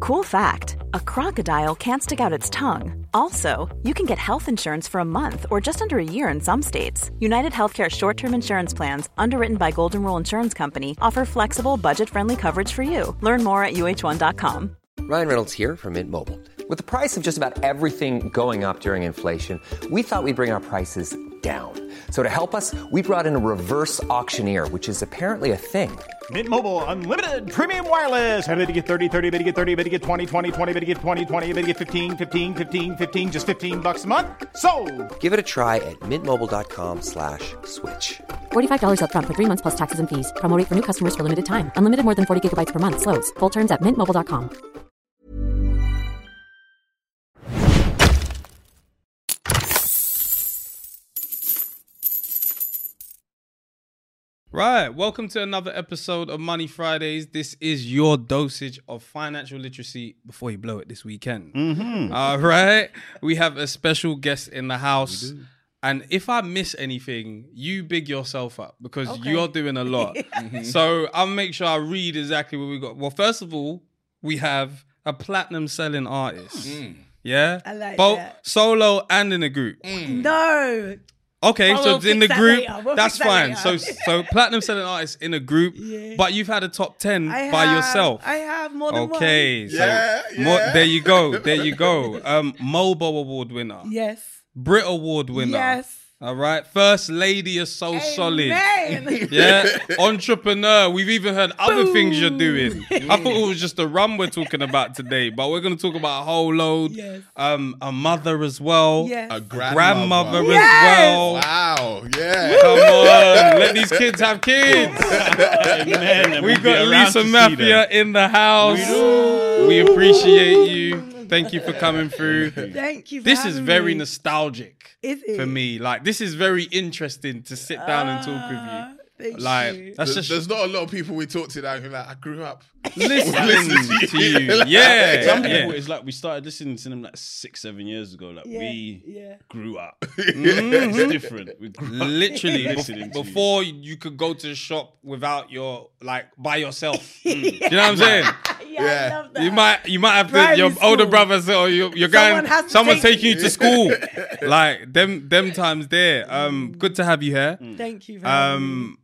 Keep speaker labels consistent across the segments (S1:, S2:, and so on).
S1: Cool fact, a crocodile can't stick out its tongue. Also, you can get health insurance for a month or just under a year in some states. United Healthcare short-term insurance plans, underwritten by Golden Rule Insurance Company, offer flexible, budget-friendly coverage for you. Learn more at uh1.com.
S2: Ryan Reynolds here from Mint Mobile. With the price of just about everything going up during inflation, we thought we'd bring our prices down. So to help us, we brought in a reverse auctioneer, which is apparently a thing.
S3: Mint Mobile Unlimited Premium Wireless. How to get 30, 30, bit to get 30, bit to get 20, 20, 20, bit to get 20, 20, bit to get 15, 15, 15, 15, just $15 a month? Sold!
S2: Give it a try at mintmobile.com/switch.
S4: $45 up front for 3 months plus taxes and fees. Promo rate for new customers for limited time. Unlimited more than 40 gigabytes per month. Slows full terms at mintmobile.com.
S5: Right, welcome to another episode of Money Fridays. This is your dosage of financial literacy before you blow it this weekend. All right, we have a special guest in the house. And if I miss anything, you big yourself up because you're doing a lot. So I'll make sure I read exactly what we got. Well, first of all, we have a platinum selling artist. Yeah?
S6: I like
S5: both
S6: that.
S5: Solo and in a group.
S6: No.
S5: Okay, so it's in the
S6: fix that
S5: group.
S6: later. We'll
S5: That's
S6: fix that
S5: fine.
S6: later.
S5: So platinum selling artist in a group, but you've had a top 10 by yourself.
S6: I have more than one.
S5: Okay, so there you go. There you go. Mobo Award winner.
S6: Yes.
S5: Brit Award winner.
S6: Yes.
S5: All right. First Lady of So Solid.
S6: Amen.
S5: Yeah. Entrepreneur. We've even heard other things you're doing. I thought it was just a rum we're talking about today, but we're going to talk about a whole load.
S6: Yes.
S5: A mother as well.
S6: Yes.
S7: A
S5: Grandmother as
S6: Yes.
S5: well.
S7: Wow, yeah.
S5: Come on. Let these kids have kids.
S3: Amen.
S5: We got Lisa Mafia in the house. We appreciate you. Thank you for coming through.
S6: Thank you for
S5: This is
S6: having
S5: very
S6: me.
S5: nostalgic
S6: Is it?
S5: for me. Like, this is very interesting to sit down and talk with you.
S6: Thank
S5: Like,
S6: you.
S5: that's just
S7: There's not a lot of people we talk to that who are like, I grew up.
S5: listening to you. Yeah.
S3: Some people,
S5: yeah.
S3: it's like we started listening to them like 6-7 years ago. Like we grew up. It's different. We grew up
S5: Literally,
S3: listening to you.
S5: before you could go to the shop without your, like, by yourself. You know what I'm saying?
S6: I love that.
S5: You might have to,
S6: Primary
S5: your older
S6: school.
S5: brothers or you're
S6: Someone
S5: going,
S6: has to
S5: someone's
S6: take
S5: taking you to school. Like, them times there. Good to have you here.
S6: Thank you for having me.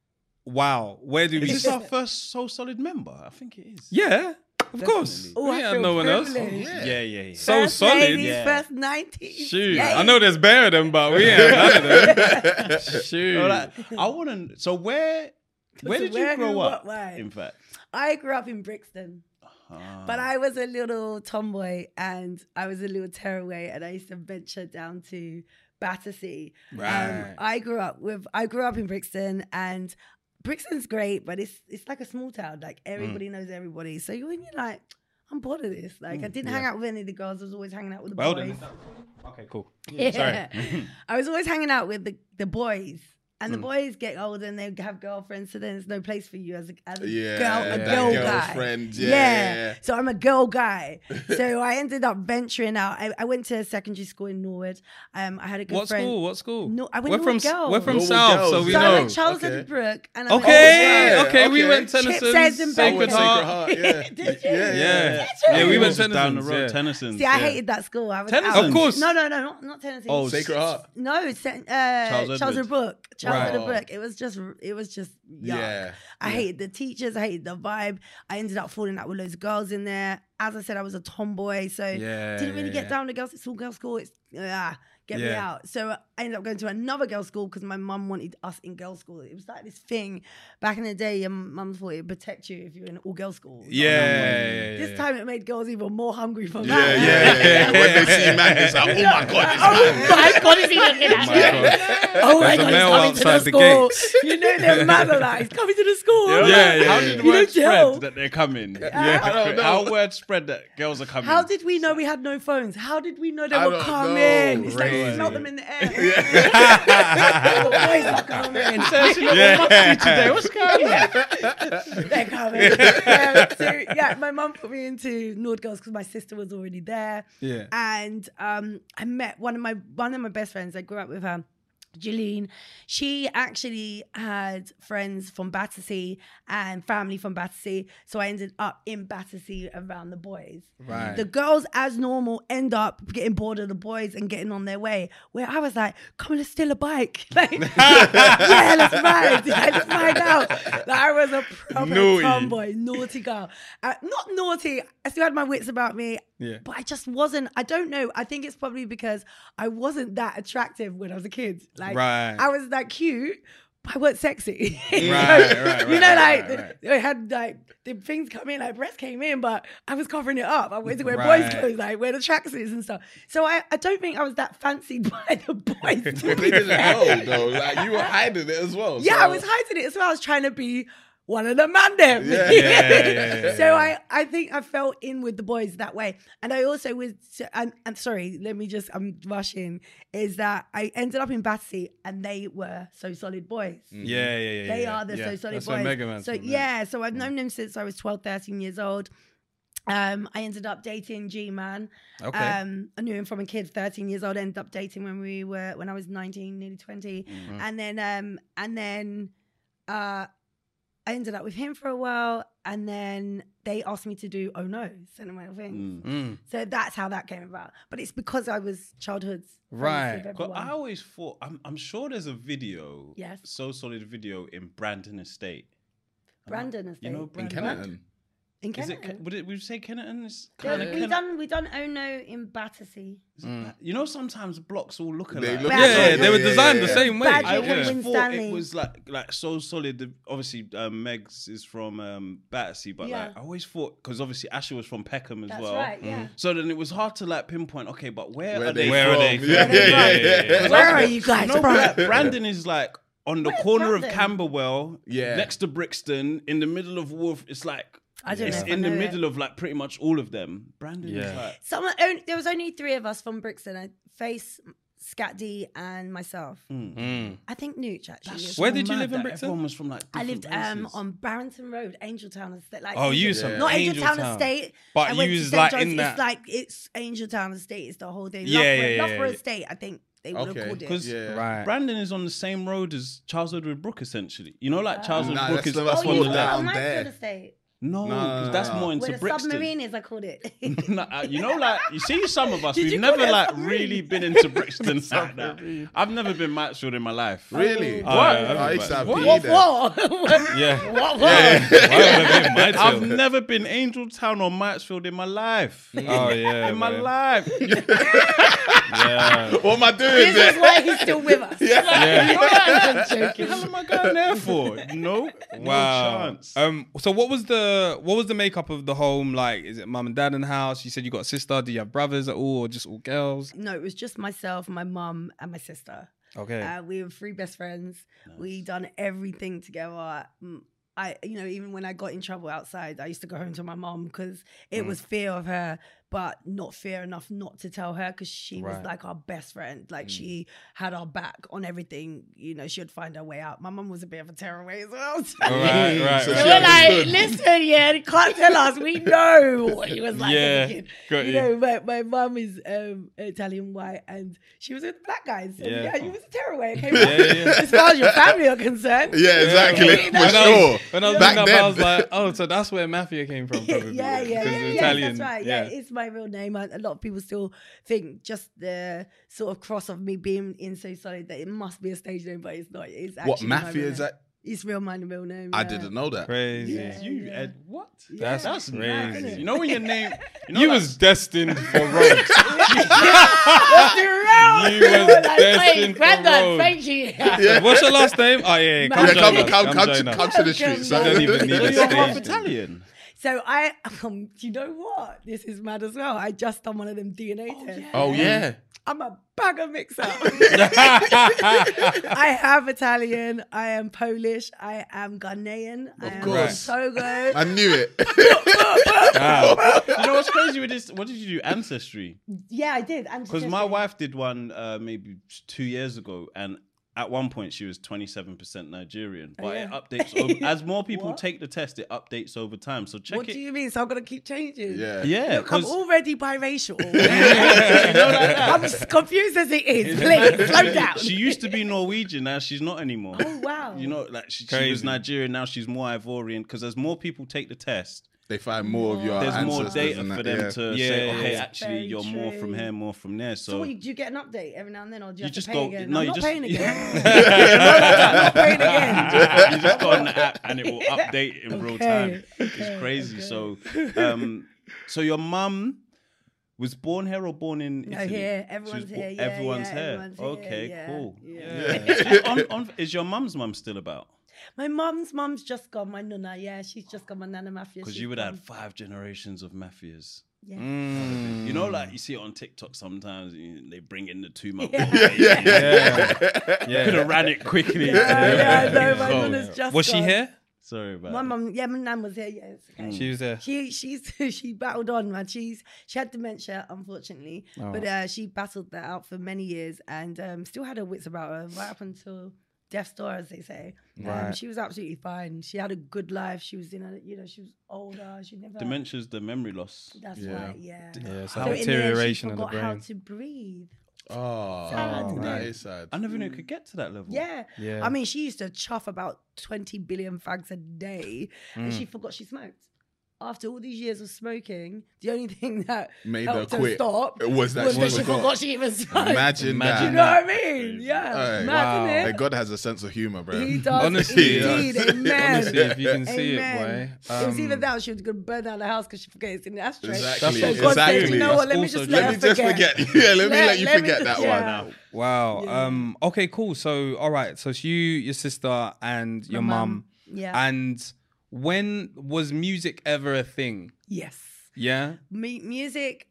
S5: Wow. Where do we
S3: Is this our first So Solid member? I think it is.
S5: Yeah, of course.
S6: Oh,
S5: We
S6: I
S5: have
S6: feel
S5: no one else.
S6: privileged.
S3: Yeah.
S5: So
S6: First
S5: solid.
S6: ladies,
S3: Yeah.
S6: first 90.
S5: Shoot.
S6: Yay.
S5: I know there's better than, but we ain't none of them. Shoot.
S3: So, like, I want to. So where did
S6: where,
S3: you grow
S6: who,
S3: up?
S6: what, why?
S3: In fact,
S6: I grew up in Brixton. But I was a little tomboy and I was a little tearaway and I used to venture down to Battersea.
S5: Right.
S6: I grew up in Brixton and Brixton's great, but it's like a small town. Like everybody knows everybody. So when you're like, I'm bored of this. Like I didn't hang out with any of the girls. I was always hanging out with the
S5: Well
S6: boys.
S5: done. Okay, cool.
S6: Yeah.
S5: Sorry.
S6: I was always hanging out with the boys. And the boys get older and they have girlfriends, so then there's no place for you as a girl guy.
S7: girlfriend. Yeah.
S6: So I'm a girl guy. So I ended up venturing out. I went to secondary school in Norwood. I had a good
S5: What
S6: friend.
S5: school? What school?
S6: No, I went
S5: we're
S6: Norwood
S5: from
S6: Girls.
S5: We're from
S7: Norwood
S5: South,
S7: Girls.
S5: so we
S6: So I
S5: know.
S6: went Charles
S7: Okay.
S6: Brook. And I went
S5: Okay,
S7: Oh,
S5: okay, we
S7: okay.
S5: went
S6: Chip
S5: Tennyson's,
S6: says in
S5: Sacred
S6: Bedford.
S5: Heart.
S7: Yeah.
S5: Yeah,
S6: Did
S5: we
S6: you?
S5: went
S3: down
S5: Tennyson's.
S3: the road.
S5: Yeah.
S3: Tennyson's.
S6: See, I hated that school. I was
S3: Tennyson's?
S6: out.
S5: Of course.
S6: No, not Tennessee.
S7: Oh, Sacred Heart.
S6: No, it's Charles
S3: Edward.
S6: Edward Brook. Charles
S5: Right.
S6: Edward Brook. It was just yuck.
S7: Yeah.
S6: I hated the teachers. I hated the vibe. I ended up falling out with loads of girls in there. As I said, I was a tomboy, so didn't really get down to girls. It's all girls' school. It's get me
S5: Yeah.
S6: out. So I ended up going to another girls' school because my mum wanted us in girls' school. It was like this thing back in the day. Your mum thought it'd protect you if you're in all girls' school.
S5: Yeah.
S6: This time it made girls even more hungry for
S7: Yeah,
S6: that.
S7: yeah. When they see man, it's like, oh my God, it's man.
S6: Oh my God, is he looking at me? Oh my
S5: There's a
S6: God,
S5: male
S6: he's coming to the
S5: outside the
S6: school.
S5: gates.
S6: You know they're mad at that. He's coming to the school.
S5: Yeah.
S3: How did the
S6: You
S3: word
S6: don't tell.
S3: spread that they're coming?
S7: I don't know.
S3: How word spread that girls are coming?
S6: How did we know we had no phones? How did we know they
S7: I
S6: were
S7: don't
S6: coming?
S7: know.
S6: It's like you
S5: Crazy.
S6: smell them in the air. The boys are coming.
S3: today? What's going on?
S6: They're coming. So my mum put me into Nord Girls because my sister was already there.
S5: Yeah.
S6: And I met one of my best friends. I grew up with her. Jeline, she actually had friends from Battersea and family from Battersea. So I ended up in Battersea around the boys.
S5: Right.
S6: The girls, as normal, end up getting bored of the boys and getting on their way. Where I was like, come on, let's steal a bike. Like, yeah, let's ride. Let's ride out. Like, I was a proper tomboy, naughty girl. Not naughty. I still had my wits about me.
S5: Yeah.
S6: But I just wasn't, I don't know. I think it's probably because I wasn't that attractive when I was a kid. Like,
S5: Right.
S6: I was that cute, but I wasn't sexy.
S5: Right.
S6: You know, like, I had like, the things come in, like breasts came in, but I was covering it up. I went to wear boys' clothes, like wear the tracksuits and stuff. So I don't think I was that fancied by the boys.
S7: But they didn't know, though. Like, you were hiding it as well.
S6: Yeah,
S7: so.
S6: I was hiding it as well. I was trying to be one of the man them.
S7: Yeah.
S6: So I think I fell in with the boys that way. And I also was, and sorry, I'm rushing, is that I ended up in Battersea and they were So Solid boys.
S5: Yeah.
S6: They are the So Solid
S5: That's
S6: boys.
S5: where Mega Man's
S6: So
S5: from,
S6: so I've known them since I was 12, 13 years old. I ended up dating G-Man.
S5: Okay.
S6: I knew him from a kid, 13 years old. Ended up dating when I was 19, nearly 20. And then I ended up with him for a while, and then they asked me to do Oh No, Sentimental Things. So that's how that came about. But it's because I was childhood's
S5: Right.
S6: friends with
S7: 'Cause
S6: everyone.
S7: I always thought, I'm sure there's a video,
S6: Yes.
S7: So Solid video in Brandon Estate.
S6: Brandon Estate.
S7: You know,
S8: In
S7: Brandon.
S8: Kennerton.
S6: In
S7: Is it?
S6: Kennerton.
S7: Would we say Kennerton? It's
S6: Yeah,
S7: kind of
S6: we done Oh No in Battersea.
S7: You know, sometimes blocks all look alike.
S8: They look
S5: Yeah, they were designed the
S8: yeah.
S5: same way.
S6: Badger
S7: I
S6: and
S7: always
S6: Win
S7: thought
S6: Stanley.
S7: it was like So Solid. Obviously, Megs is from Battersea, but
S6: Yeah.
S7: like I always thought, because obviously Asher was from Peckham as
S6: That's
S7: well.
S6: right, yeah.
S7: So then it was hard to like pinpoint. Okay, but where are
S8: they
S7: they?
S5: Where are
S8: from?
S5: they from?
S8: Yeah.
S6: Where are you guys
S7: No,
S6: from?
S7: like, Brandon is like on the
S6: Where's
S7: corner of
S6: Brandon?
S7: Camberwell,
S8: Yeah.
S7: next to Brixton, in the middle of Wolf. It's like
S6: I don't know
S7: it's
S6: if I
S7: in the
S6: know it.
S7: middle of like pretty much all of them. Brandon is
S5: Yeah.
S7: like
S6: There was only 3 of us from Brixton. Face, Scat D, and myself. I think Nooch actually. is
S5: Where
S6: from-
S5: did you
S7: mad
S5: live in
S7: that
S5: Brixton?
S7: Everyone was from like
S6: I
S7: different
S6: lived
S7: places.
S6: on Barrington Road, Angeltown Estate. Like,
S5: Oh, you
S6: Angel-
S5: some
S6: not Angeltown
S5: Angeltown.
S6: Estate.
S5: But
S6: I went
S5: you
S6: to
S5: was,
S6: St.
S5: like,
S6: John's.
S5: in that-
S6: It's Angeltown Estate. It's the whole thing.
S5: Yeah, yeah,
S6: Loughborough
S5: yeah.
S6: Estate. I think they would have
S8: Okay.
S6: called it.
S7: Because
S8: Yeah.
S5: Right.
S7: Brandon is on the same road as Charles Edward Brooke, essentially. You know, like Charles Edward
S8: Nah,
S7: Brooke
S8: that's
S7: is
S8: the-
S7: that's
S8: that's
S7: one
S6: you
S7: of
S8: one
S7: the
S8: down
S6: got
S8: there.
S6: Mansfield Estate.
S7: No,
S8: No,
S7: because that's more
S6: Where
S7: into
S6: the
S7: Brixton.
S6: submarine is, I called it.
S7: You know, like you see, some of us
S6: Did
S7: we've
S6: you call
S7: never
S6: it a
S7: like
S6: submarine?
S7: really been into Brixton like that. I've never been Mansfield in my life.
S8: Really?
S5: Oh,
S8: What?
S5: yeah,
S8: I used to have
S5: what?
S8: PE there.
S6: What?
S5: Yeah.
S6: What?
S5: Why would I be in
S7: I've
S5: Mansfield?
S7: never been Angeltown or Mansfield in my life.
S5: Oh yeah.
S7: In my
S5: man.
S7: life.
S5: Yeah.
S8: What am I doing
S6: This
S8: there?
S6: is why he's still with us.
S5: Yeah.
S6: I'm joking.
S7: What the hell am I going there for? No,
S5: Wow.
S7: no chance.
S5: So what was the makeup of the home like? Is it mum and dad in the house? You said you got a sister. Do you have brothers at all, or just all girls?
S6: No, it was just myself, my mum, and my sister.
S5: Okay.
S6: We were 3 best friends. We done everything together. Even when I got in trouble outside, I used to go home to my mum because it was fear of her, but not fear enough not to tell her because she was
S5: Right.
S6: like our best friend. Like she had our back on everything. You know, she would find her way out. My mum was a bit of a tearaway as well. So
S5: Right.
S8: So
S6: so
S8: she
S6: we're like,
S8: understood.
S6: listen, yeah, you can't tell us. We know what he was like
S5: Yeah,
S6: as a kid.
S5: got
S6: You
S5: you.
S6: know, my mum is Italian white and she was with the black guys. So
S5: Yeah.
S6: yeah, you was a tearaway. Okay,
S5: yeah.
S6: as far as your family are concerned.
S8: Yeah, exactly.
S6: Yeah.
S8: For sure.
S5: When I was
S8: Back
S5: growing up,
S8: then.
S5: I was like, oh, so that's where Mafia came from, probably.
S6: Yeah, yeah,
S5: 'Cause
S6: yeah,
S5: it's
S6: yeah,
S5: Italian.
S6: that's right. Yeah, it's my real name. A lot of people still think just the sort of cross of me being in So Solid that it must be a stage name, but it's not. It's actually
S8: What
S6: my
S8: mafia
S6: real
S8: is
S6: name.
S8: that?
S6: It's my real name.
S8: I
S6: yeah.
S8: didn't know that.
S5: Crazy.
S6: Yeah.
S7: You, Ed, what?
S5: That's
S7: That's
S5: crazy.
S7: crazy. You know when your name, you know,
S5: You
S7: like,
S5: was destined for roads.
S6: That's the real.
S5: You was
S6: Like,
S5: destined
S6: wait,
S5: for
S6: Granddad,
S5: roads.
S6: thank you.
S5: What's your last name? Oh yeah, come
S8: Yeah,
S5: join us. Join us.
S8: come to the streets.
S5: You don't even need
S7: so
S5: a
S7: you're half
S5: stage.
S7: Italian.
S6: So you know what? This is mad as well. I just done one of them DNA tests.
S8: Oh yeah.
S6: I'm a bag of mix-up. I have Italian. I am Polish. I am Ghanaian. I am
S8: course.
S6: Togo.
S8: I knew it.
S7: You know what's crazy with this? What did you do? Ancestry.
S6: Yeah, I did.
S7: Because my wife did one maybe 2 years ago, and at one point she was 27% Nigerian, but
S6: yeah.
S7: it updates over, as more people
S6: What?
S7: take the test. It updates over time. So check
S6: What
S7: it.
S6: do you mean? So I'm gonna keep changing?
S8: Yeah.
S7: Yeah,
S6: Look, I'm
S7: 'cause-
S6: already biracial. I'm as confused as it is. Please, slow down.
S7: She used to be Norwegian, now she's not anymore.
S6: Oh, wow.
S7: You know, like she was
S5: Crazy.
S7: Nigerian, now she's more Ivorian. Because as more people take the test,
S8: They find more of your
S7: there's more
S8: ancestors
S7: data
S8: and that,
S7: for them
S8: yeah.
S7: to
S5: Yeah,
S7: say,
S5: yeah,
S7: okay,
S5: yeah.
S7: actually,
S6: Very
S7: you're more from
S6: true.
S7: here, more from there.
S6: So
S7: So
S6: what, do you get an update every now and then, or do you,
S7: you
S6: have
S7: just
S6: to pay
S7: go.
S6: again?
S7: No,
S6: I'm
S7: you
S6: not
S7: just
S6: paying again.
S7: you
S6: I'm not paying again.
S7: just go on the app and it will update in real time.
S6: Okay,
S7: It's crazy.
S6: okay.
S7: So your mum was born here or born in
S6: No,
S7: Italy?
S6: here.
S7: She
S6: Everyone's
S7: was
S6: here. Yeah,
S7: everyone's
S6: yeah,
S7: here.
S6: everyone's here,
S7: Okay,
S6: yeah,
S7: cool.
S6: yeah.
S7: Is your mum's mum still about?
S6: My mum's just gone. My nonna, yeah, she's just gone. My nana mafia.
S7: Because
S6: she's
S7: you would
S6: gone.
S7: have 5 generations of mafias.
S6: Yeah.
S7: You know, like you see it on TikTok sometimes. They bring in the 2-month.
S5: Yeah.
S7: Could have ran it quickly.
S6: Yeah, I know. My
S7: Oh,
S6: nonna's just
S5: Was she
S6: gone.
S5: here?
S7: Sorry about
S6: My
S7: that.
S6: mum, yeah, my nan was here. Yeah, it's okay.
S5: She was there.
S6: She battled on, man. She had dementia, unfortunately, but she battled that out for many years and still had her wits about her right up until death's door, as they say.
S5: Right.
S6: She was absolutely fine. She had a good life. She was she was older. She never.
S7: Dementia's the memory loss.
S6: That's
S8: Yeah.
S6: right. Yeah.
S5: Yeah, it's
S6: So
S5: like
S6: in there, she
S5: deterioration of the
S6: forgot how
S5: brain.
S6: to breathe.
S8: Oh,
S6: Sad,
S8: that
S6: innit?
S8: is sad.
S7: I never knew it could get to that level.
S6: Yeah.
S5: Yeah.
S6: I mean, she used to chuff about 20 billion fags a day and she forgot she smoked. After all these years of smoking, the only thing that
S8: Made her
S6: helped her
S8: quit.
S6: stop
S8: It was that she
S6: she
S8: forgot.
S6: forgot she even smoked.
S8: Imagine
S6: Do you
S8: that.
S6: know what I mean? Yeah.
S8: Hey,
S6: Mad, innit?
S8: Hey, God has a sense of humor, bro.
S6: He does.
S5: Honestly,
S6: indeed.
S8: yes.
S6: Amen.
S5: Honestly, if you can see
S6: Amen.
S5: it, boy.
S6: It was even that she was going to burn down the house because she forgot it's in the ashtray.
S8: Exactly.
S6: So God said,
S8: Exactly.
S6: you know what,
S5: That's
S6: let me
S5: also
S6: just
S5: true.
S6: let
S8: Let
S6: her
S8: me just forget. Yeah, let me let you forget that
S6: yeah.
S8: one.
S5: Wow.
S6: Yeah.
S5: Okay, cool. So, all right. So it's you, your sister, and your
S6: My
S5: mum.
S6: mum. Yeah.
S5: And when was music ever a thing?
S6: Yes.
S5: Yeah.
S6: Music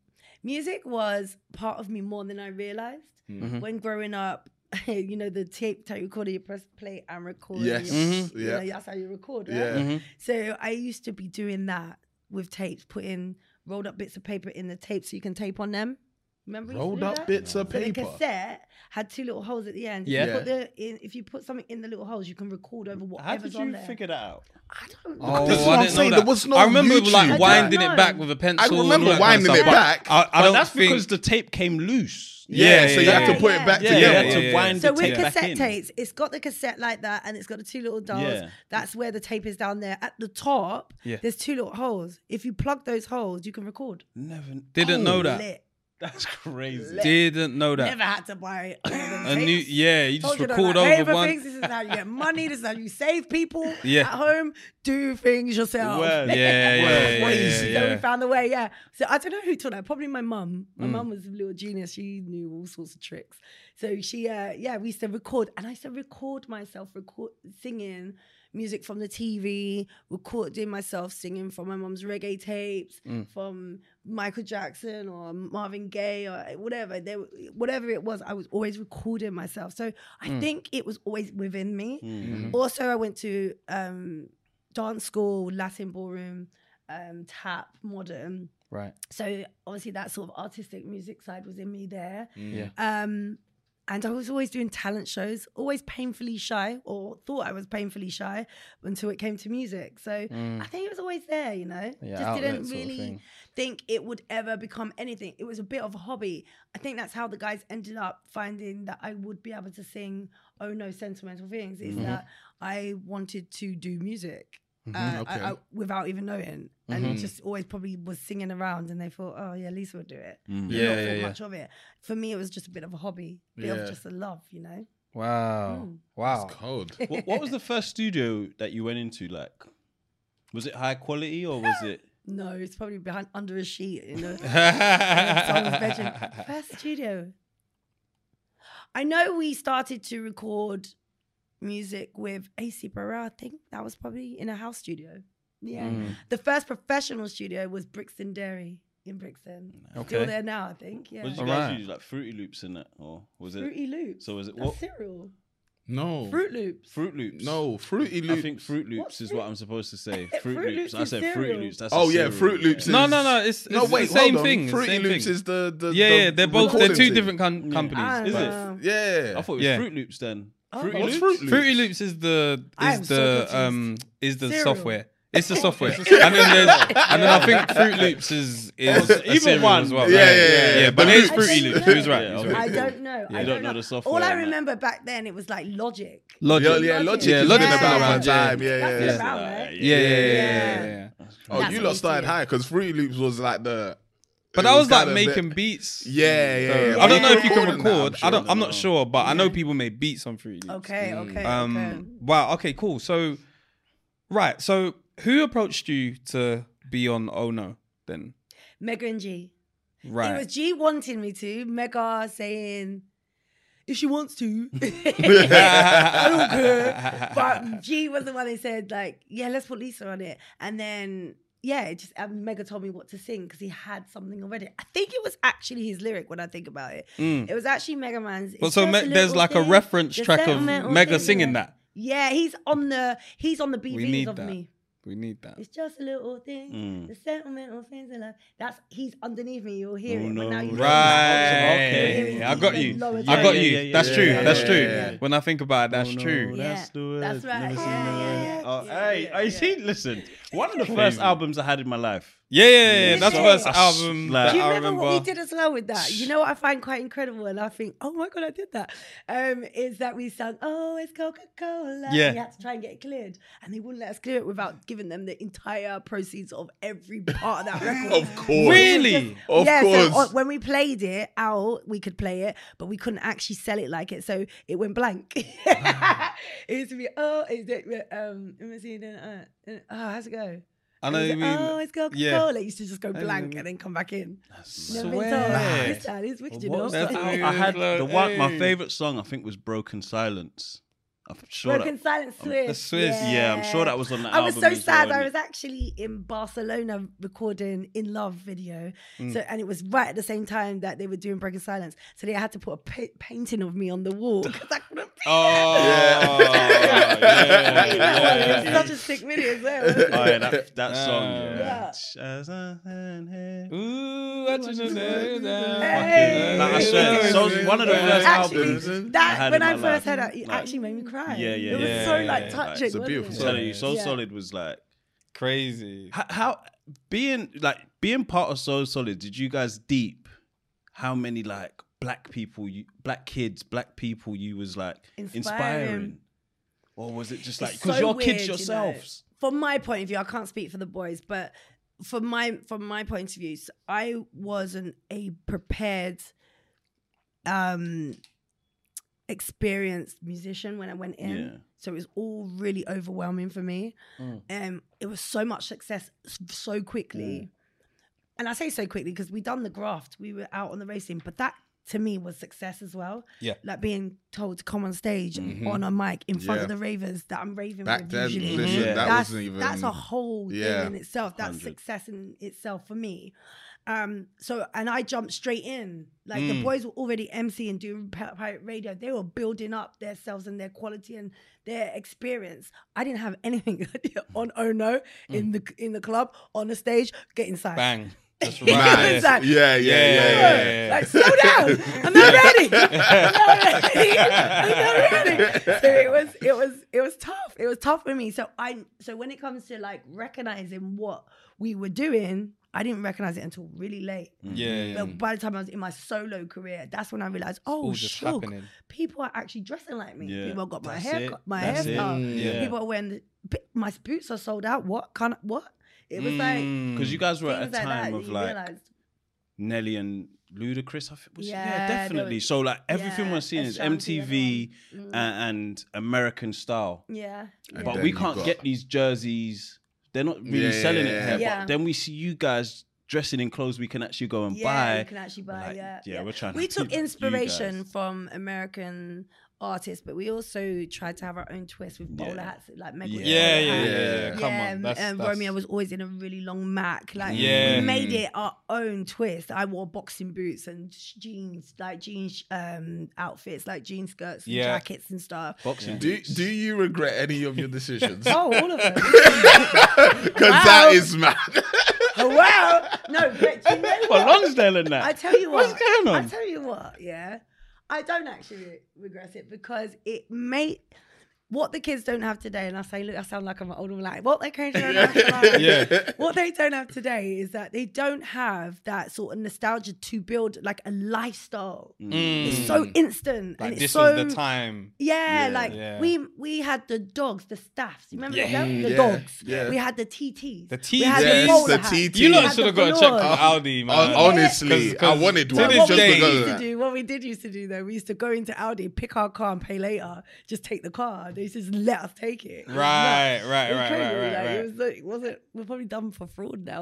S6: was part of me more than I realized.
S5: Mm-hmm.
S6: When growing up, the tape recorder, you press play and record.
S8: Yes.
S5: Mm-hmm.
S6: You know,
S8: Yeah.
S6: that's how you record, right?
S8: Yeah.
S6: So I used to be doing that with tapes, putting rolled up bits of paper in the tape so you can tape on them. Remember you used to
S8: Rolled
S6: do
S8: up
S6: that?
S8: bits of
S6: So the
S8: paper.
S6: cassette had 2 little holes at the end.
S5: Yeah.
S6: If you put something in the little holes, you can record over
S7: How
S6: whatever's
S7: did
S6: on
S7: you
S6: there.
S7: figure that out?
S6: I don't know.
S5: Oh,
S8: This is
S5: I
S8: what I'm
S5: didn't know
S8: saying,
S5: that.
S8: there was no
S5: I remember
S8: YouTube.
S5: like
S8: I
S5: winding
S6: don't
S5: it back
S6: know.
S5: with a pencil.
S8: I remember
S5: and all that kind of
S8: winding
S5: stuff,
S8: it
S5: but
S8: back.
S5: I
S7: But
S5: don't
S7: that's
S5: think.
S7: because the tape came loose.
S5: Yeah,
S8: so you have to put it back
S7: Yeah,
S8: together.
S7: you had
S5: Yeah,
S7: to
S5: yeah,
S7: wind
S6: So
S7: the
S6: with
S7: tape back
S6: cassette
S7: in.
S6: tapes, it's got the cassette like that, and it's got the 2 little dials.
S7: Yeah.
S6: That's where the tape is down there. At the top,
S5: Yeah.
S6: there's 2 little holes. If you plug those holes, you can record.
S7: Never.
S5: Didn't know that.
S6: Lit.
S7: That's crazy.
S5: Didn't know that.
S6: Never had to buy all them
S5: A new,
S6: tapes.
S5: yeah, you just
S6: Told you don't
S5: record
S6: like pay
S5: over
S6: for
S5: one.
S6: things. This is how you get money. This is how you save people
S5: Yeah.
S6: at home. Do things yourself.
S7: Word.
S5: Yeah,
S6: Crazy.
S5: yeah.
S6: So we found the way, yeah. So I don't know who taught that. Probably my mum. My mum was a little genius. She knew all sorts of tricks. So she, we used to record. And I used to record myself, singing music from the TV, recording myself singing from my mum's reggae tapes, from Michael Jackson or Marvin Gaye or whatever. Whatever it was, I was always recording myself. So I think it was always within me. Also, I went to dance school, Latin ballroom, tap, modern.
S5: Right.
S6: So obviously that sort of artistic music side was in me there.
S5: Yeah.
S6: And I was always doing talent shows, always painfully shy, or thought I was painfully shy until it came to music. So I think it was always there,
S5: Yeah,
S6: Just
S5: outlet
S6: didn't
S5: sort of
S6: really
S5: thing.
S6: think it would ever become anything. It was a bit of a hobby. I think that's how the guys ended up finding that I would be able to sing Oh No Sentimental Things, is that I wanted to do music.
S8: Okay.
S6: Without even knowing, and just always probably was singing around, and they thought, "Oh yeah, Lisa would do it."
S5: Yeah,
S6: Not
S5: yeah,
S6: thought
S5: yeah.
S6: much of it. For me, it was just a bit of a hobby, bit of just a love,
S5: Wow. Wow.
S8: Cold.
S7: What was the first studio that you went into like? Was it high quality or was it?
S6: No, it's probably behind under a sheet in someone's bedroom. First studio. I know we started to record music with AC Barra. I think that was probably in a house studio. Yeah. The first professional studio was Brixton Dairy in Brixton.
S5: Okay.
S6: Still there now, I think. Yeah.
S7: What did you
S5: Alright.
S7: guys use? Like Fruity Loops in it, or was it?
S6: Fruity Loops.
S7: So was it
S6: That's
S7: what?
S6: cereal.
S8: No.
S6: Fruit Loops.
S7: Fruit Loops.
S8: No, Fruity Loops.
S7: I think Fruit Loops is what I'm supposed to say. Fruit
S6: Fruit
S7: Loops.
S6: Loops
S7: I
S6: is
S7: said
S6: cereal.
S7: Fruit Loops. That's
S8: Oh
S7: a
S8: yeah,
S7: cereal.
S8: Fruit Loops.
S5: No,
S8: is-
S5: it's
S8: no. Wait,
S5: the same
S8: hold on.
S5: thing.
S8: Fruity
S5: same
S8: Loops
S5: thing.
S8: is the
S5: Yeah, they're both. They're
S8: recording
S5: two
S8: thing.
S5: different companies.
S7: Is it?
S8: Yeah.
S7: I thought it was
S6: Yeah.
S7: Fruit Loops then.
S6: Oh.
S7: Fruity
S8: What's
S7: Loops?
S8: Fruit Loops?
S5: Fruity Loops is the
S6: Cereal.
S5: software. It's the software, and then I think Fruit Loops is
S7: Either
S5: cereal
S7: one.
S5: as well.
S8: Yeah.
S5: But
S8: The
S5: it is
S8: Loops.
S5: Fruity Loops. He was right.
S7: Yeah,
S5: he was
S7: okay.
S5: right.
S6: I don't know.
S7: Yeah,
S6: I
S7: you don't know the software
S6: All I
S7: and that.
S6: remember back then, it was like Logic.
S5: Logic.
S8: Yeah, Logic
S5: Yeah,
S8: has
S5: Logic's
S8: been
S5: still
S8: about
S5: around,
S8: one time.
S6: That's
S8: Yeah.
S6: been around, right?
S5: Yeah.
S8: Oh,
S6: That's
S8: you
S6: what
S8: lot
S6: we
S8: started
S6: did.
S8: high because Fruity Loops was like the.
S5: But
S8: it
S5: that was like
S8: kind of
S5: making
S8: the-
S5: beats.
S8: Yeah.
S5: I don't know if you can
S8: Recording that,
S5: record.
S8: I'm sure.
S5: I'm not sure, but I know people made beats on Fruity Loops.
S6: Okay.
S5: Wow. Okay. Cool. So, right. So, who approached you to be on Oh No then?
S6: Mega and G.
S5: Right.
S6: It was G wanting me to. Mega saying, if she wants to. I don't care. But G was the one that said, like, yeah, let's put Lisa on it. And then, yeah, it just Mega told me what to sing because he had something already. I think it was actually his lyric when I think about it. It was actually Mega Man's.
S5: But
S6: It's
S5: so
S6: just a
S5: there's
S6: little
S5: like a
S6: thing,
S5: reference
S6: the
S5: track of
S6: sentimental
S5: Mega
S6: thing,
S5: singing
S6: yeah.
S5: that.
S6: Yeah, he's on the
S5: We need
S6: BVs of
S5: that.
S6: me.
S5: We need that.
S6: It's just a little thing, the sentimental things in life. That's he's underneath me. You'll hear
S7: Oh,
S6: it.
S7: no.
S6: But now you
S5: Right.
S7: Okay.
S5: I got you.
S6: Lower
S5: I got
S6: tone.
S5: you. That's true.
S7: yeah,
S5: That's
S7: yeah,
S5: true.
S7: yeah.
S5: When I think about it, that's
S7: Oh, no,
S5: true.
S7: That's the word.
S6: That's right.
S7: Never seen
S6: Yeah.
S7: Oh,
S6: Yeah,
S7: hey,
S6: yeah,
S7: I
S6: yeah.
S7: see. Listen, one of the first albums I had in my life.
S5: Yeah. That's the
S6: Yeah.
S5: first album
S7: Like-
S5: that
S6: Do you
S5: I
S6: remember what we
S5: remember.
S6: did as well with that? You know what I find quite incredible, and I think, oh my god, I did that. Is that we sung, oh, it's Coca-Cola.
S5: Yeah.
S6: We had to try and get it cleared, and they wouldn't let us clear it without giving them the entire proceeds of every part of that record.
S8: Of course.
S5: Really?
S8: Of
S6: yeah,
S8: course.
S6: so when we played it out, we could play it, but we couldn't actually sell it like it, so it went blank. It used to be, how's it go?
S5: I know
S6: It
S5: you
S6: was,
S5: mean.
S6: oh, it's Coca-Cola.
S5: Yeah.
S6: It used to just go blank and then come back in. Never been
S5: Swear.
S6: told. This child is wicked, you know.
S5: That's the
S7: I had the one. My
S5: Hey.
S7: favorite song I think was "Broken Silence." I'm sure
S6: Broken Silence Swiss.
S5: The Swiss.
S7: Yeah, I'm sure that was on the
S6: I was
S7: album
S6: so
S7: as
S6: sad.
S7: well.
S6: I was actually in Barcelona recording In Love video.
S5: Mm.
S6: So, and it was right at the same time that they were doing Broken Silence. So they had to put a painting of me on the wall because I couldn't be
S5: Oh,
S6: It was such a sick video as well.
S7: Oh, yeah, that song.
S6: Yeah.
S5: Ooh, I just know that.
S6: Hey.
S7: Like, I swear, so one of the first
S6: Actually,
S7: albums I
S6: that
S7: had
S6: when
S7: in
S6: I
S7: my
S6: first
S7: life.
S6: heard it, it
S7: Like,
S6: actually made me cry.
S7: Yeah,
S6: It was
S5: yeah,
S6: so
S5: yeah,
S6: like
S5: yeah.
S6: touching.
S8: It's a
S6: wasn't
S8: beautiful
S6: it?
S8: song.
S7: telling you, So
S6: Yeah.
S7: Solid was like
S5: Crazy.
S7: how being part of So Solid. Did you guys deep how many like black people, black kids, black people you was like inspiring, or was it just like
S6: It's
S7: because
S6: so
S7: you're kids
S6: weird, you know.
S7: yourselves?
S6: From my point of view, I can't speak for the boys, but from my point of view, I wasn't a prepared, experienced musician when I went in.
S7: Yeah.
S6: So it was all really overwhelming for me. It was so much success so quickly. And I say so quickly because we done the graft. We were out on the racing, but that to me was success as well.
S5: Yeah.
S6: Like being told to come on stage on a mic in front of the ravers that I'm raving
S8: Back
S6: with
S8: then,
S6: usually.
S8: listen, that
S6: that's,
S8: wasn't even.
S6: that's a whole
S8: Yeah.
S6: thing in itself. That's
S7: 100.
S6: success in itself for me. So and I jumped straight in. Like the boys were already emceeing, doing pirate radio. They were building up themselves and their quality and their experience. I didn't have anything on Oh No in the club on the stage getting signed.
S5: Bang. Just
S6: Mad.
S5: right.
S6: It's like,
S8: Yeah.
S6: like, slow down. I'm not ready. I'm not ready. So it was tough. It was tough for me. So when it comes to like recognizing what we were doing, I didn't recognize it until really late.
S5: Yeah.
S6: But by the time I was in my solo career, that's when I realized,
S5: all
S6: oh,
S5: just
S6: shook.
S5: happening.
S6: People are actually dressing like me.
S7: Yeah.
S6: People have got my
S7: That's
S6: hair,
S7: it.
S6: my
S7: That's it.
S6: hairstyle.
S7: Yeah.
S6: People are wearing my boots are sold out. What? It was like
S7: Because you guys were at a
S6: things like that
S7: time
S6: that
S7: of
S6: you
S7: like
S6: realized.
S7: Nelly Ludacris, I think.
S6: Yeah,
S7: Definitely. So like everything we're seeing is
S6: Ashanti,
S7: MTV and American style.
S6: Yeah.
S8: And
S7: But
S8: then
S7: we
S8: you
S7: can't
S8: got-
S7: get these jerseys. They're not really selling it here.
S6: Yeah.
S7: But then we see you guys dressing in clothes we can actually go and
S6: Yeah,
S7: buy.
S6: you can actually buy.
S7: Like, we're trying.
S6: We
S7: to
S6: took
S7: keep you
S6: inspiration
S7: guys.
S6: from American artists, but we also tried to have our own twist with bowler hats, like Meg. with
S5: Yeah,
S6: bowler
S5: yeah,
S6: hats.
S5: yeah. Come on, that's
S6: Romeo was always in a really long Mac. Like
S5: Yeah.
S6: we made it our own twist. I wore boxing boots and jeans, outfits, like jean skirts and
S5: Yeah.
S6: jackets and stuff.
S7: Boxing.
S8: Do you regret any of your decisions?
S6: Oh, all of them.
S8: Because that is mad.
S6: Oh, wow. No, but you know
S7: Well,
S6: what?
S7: Lonsdale and that.
S6: I tell you what.
S7: What's going on?
S6: I tell you what, yeah. I don't actually regret it because it made what the kids don't have today. And I say, look, I sound like I'm an old woman. Like, what they don't have today,
S5: Yeah.
S6: what they don't have today is that they don't have that sort of nostalgia to build like a lifestyle. It's so instant.
S5: Like
S6: and it's
S5: this
S6: so,
S5: was the time.
S6: Yeah,
S7: Yeah.
S6: like
S5: Yeah.
S6: we had the dogs, the staffs. You remember
S5: Yeah.
S6: them? The
S8: Yeah.
S6: dogs.
S8: Yeah.
S6: We had the TTs.
S5: The
S6: We had
S5: TTs.
S6: the bowler
S8: the
S6: hats.
S8: TTs.
S5: You
S6: We
S5: lot
S6: had
S5: should have
S6: the
S5: got to check
S6: velours.
S5: for Audi, man.
S8: Honestly,
S5: 'Cause
S8: I wanted
S5: to
S8: one.
S5: this
S8: Just
S5: day-
S8: because of that.
S6: What we did used to do though, we used to go into Audi, pick our car and pay later, just take the car. They just let us take it. It was
S5: Right,
S6: nuts.
S5: right,
S6: It was
S5: right,
S6: crazy.
S5: right,
S6: Like,
S5: right.
S6: It was like, we're probably done for fraud now.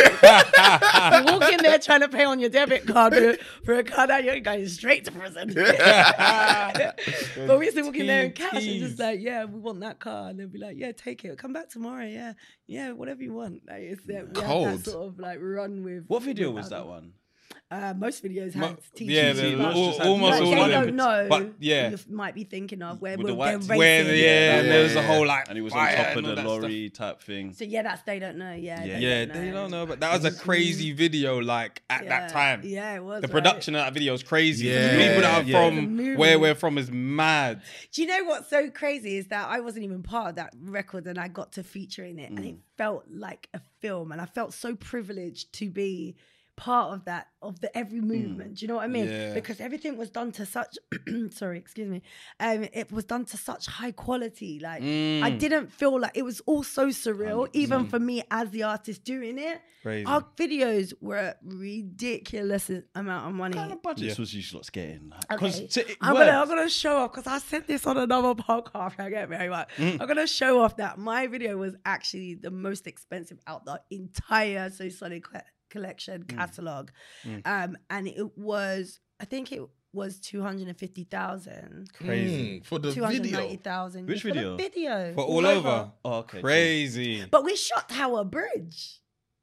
S6: You walk in there trying to pay on your debit card for a car that you're going straight to prison. But we used to walk in there in cash and just like, yeah, we want that car. And they'd be like, yeah, take it. Come back tomorrow. Yeah, whatever you want. Like, it's that, we had
S8: Cold.
S6: that sort of like run with.
S7: What video
S6: with
S7: was that
S6: Audi.
S7: one?
S6: Most videos had teachers.
S5: Yeah, almost all
S6: they
S5: of them.
S6: don't know.
S5: But yeah,
S6: You might be thinking of where
S7: With the
S6: we're
S7: white
S6: racing.
S7: tee.
S5: where the and
S8: Yeah,
S5: there's a
S8: yeah.
S5: whole like
S7: And he was on
S5: fire
S7: top
S5: and
S7: of
S5: all
S7: the
S5: that
S7: lorry type thing.
S6: So yeah, that's they don't know. Yeah,
S5: Yeah, they don't know, but that was a crazy video. Like at that time,
S6: Yeah, it was.
S5: the
S6: right?
S5: production of that video is crazy.
S8: Yeah.
S5: The people that are
S7: Yeah.
S6: The
S5: from
S6: movie.
S5: where we're from is mad.
S6: Do you know what's so crazy is that I wasn't even part of that record and I got to feature in it and it felt like a film and I felt so privileged to be part of that, of the every movement. Do you know what I mean?
S5: Yeah.
S6: Because everything was done to such sorry, excuse me. It was done to such high quality. Like I didn't feel like it was all so surreal, even for me as the artist doing it.
S5: Crazy.
S6: Our videos were ridiculous amount of money.
S7: What kind of budgets was you lots getting?
S6: Okay.
S7: To,
S6: I'm gonna show off because I said this on another podcast. I get very much. I'm gonna show off that my video was actually the most expensive out the entire So Solid collection catalog, and it was, I think it was 250,000,
S5: Crazy.
S8: For the video.
S6: 290,000.
S7: Which
S6: for the
S7: video?
S6: video
S5: For all over.
S7: Oh, okay.
S5: Crazy.
S6: But we shot Tower Bridge.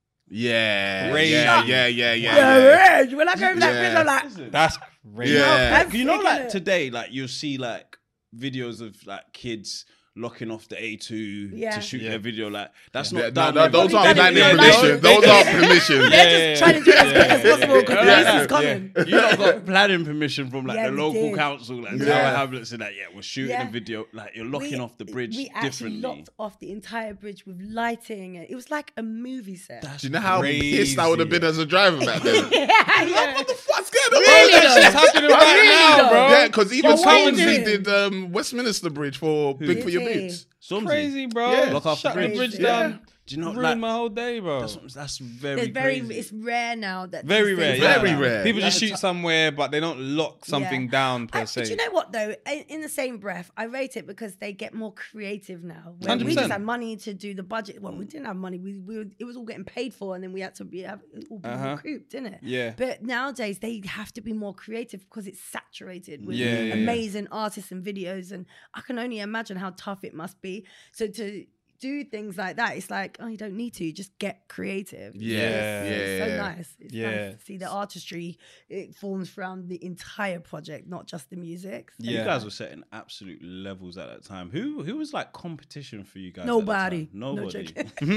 S8: Yeah.
S5: Crazy.
S8: Yeah.
S6: The bridge. When I go over that bridge, I'm like,
S5: That's crazy.
S8: Yeah.
S6: that's
S7: You know,
S6: sick,
S7: like
S6: innit?
S7: today, like you'll see like videos of like kids locking off the A2
S6: Yeah.
S7: to shoot
S5: Yeah.
S7: their video. Like that's
S8: Yeah,
S7: not done.
S8: no,
S7: with-
S8: those
S6: They
S8: aren't
S6: done it,
S8: planning
S6: they done
S8: permission.
S6: it.
S8: Those aren't permission.
S6: They're just trying to do it as quick as possible because
S7: Yeah.
S6: the race is coming.
S7: You lot got planning permission from like
S6: Yeah,
S7: the
S6: we
S7: local
S6: did.
S7: council, like
S8: Yeah.
S7: Tower Hamlets, and that. Yeah, we're shooting
S6: Yeah.
S7: a video. Like you're locking off the bridge
S6: We actually
S7: differently.
S6: locked off the entire bridge with lighting. It was like a movie set.
S8: Do you know how
S5: Crazy.
S8: pissed I would have been as a driver back then?
S6: yeah.
S8: What the fuck's going on?
S5: Really? That shit's happening right now, bro.
S8: Yeah, because even
S6: But what are you
S8: Swansea
S6: doing?
S8: did Westminster Bridge for Big for Your
S6: Did he?
S8: Boots.
S7: Stormzy.
S5: Crazy, bro.
S8: Yeah.
S7: Lock off the
S5: Shut the
S7: bridge.
S5: bridge
S6: Yeah.
S5: down.
S7: Do you know
S5: Ruined
S7: like
S5: my whole day, bro.
S7: that's very crazy.
S6: It's rare now that
S5: Very
S6: these
S5: rare,
S6: things
S5: yeah.
S8: Very
S6: happen.
S8: rare.
S5: People
S8: Yeah.
S5: just shoot somewhere, but they don't lock something
S6: Yeah.
S5: down per
S6: Do
S5: se.
S6: you know what though? In the same breath, I rate it because they get more creative now. When we
S5: 100%.
S6: just had money to do the budget. Well, we didn't have money. It was all getting paid for, and then we had to be all be recouped, didn't it?
S5: Yeah.
S6: But nowadays they have to be more creative because it's saturated with
S5: Yeah, yeah,
S6: amazing artists and videos, and I can only imagine how tough it must be. So to do things like that, it's like, oh, you don't need to, just get creative.
S5: Yeah.
S6: It's so
S8: Yeah.
S6: nice. It's
S5: Yeah.
S6: nice to see the artistry. It forms around the entire project, not just the music. So
S5: Yeah.
S7: You guys were setting absolute levels at that time. Who was like competition for you guys?
S6: Nobody.
S7: At the time? Nobody.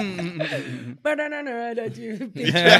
S6: But no, don't you?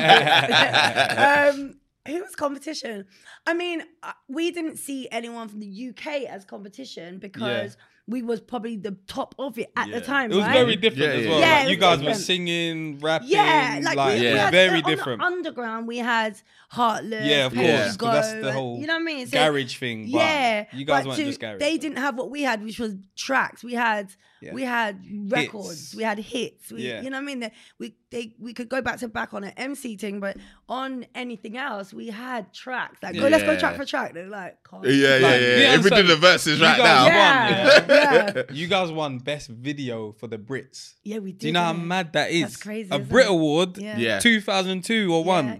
S6: Who was competition? I mean, we didn't see anyone from the UK as competition because we was probably the top of it at the time.
S5: It was
S6: right?
S5: very different
S8: Yeah,
S5: as
S8: yeah.
S5: well.
S6: Yeah,
S5: Like,
S6: it
S5: you
S6: was
S5: guys were
S6: different.
S5: singing, rapping,
S6: Yeah, like we had,
S5: very
S6: on the
S5: different.
S6: underground, we had Heartless,
S5: Yeah, of
S6: Pay
S5: course,
S6: As You
S5: 'cause that's
S6: Go,
S5: the whole
S6: you know what I mean? So,
S5: garage thing. But
S6: yeah,
S5: you guys
S6: but
S5: weren't just garage.
S6: They didn't have what we had, which was tracks. We had
S5: Yeah.
S6: We had records.
S5: Hits.
S6: We had hits.
S5: Yeah.
S6: You know what I mean? We could go back to back on an MC thing, but on anything else, we had tracks. Like, let's go track for track. They're like,
S8: Yeah. If we do the verses right
S5: guys
S8: now.
S5: won,
S6: yeah.
S5: You guys won best video for the Brits.
S6: Yeah, we did.
S5: Do you know how
S6: yeah.
S5: mad that is?
S6: That's crazy,
S5: A
S6: isn't
S5: Brit
S6: it?
S5: Award,
S6: Yeah.
S5: 2002 or one.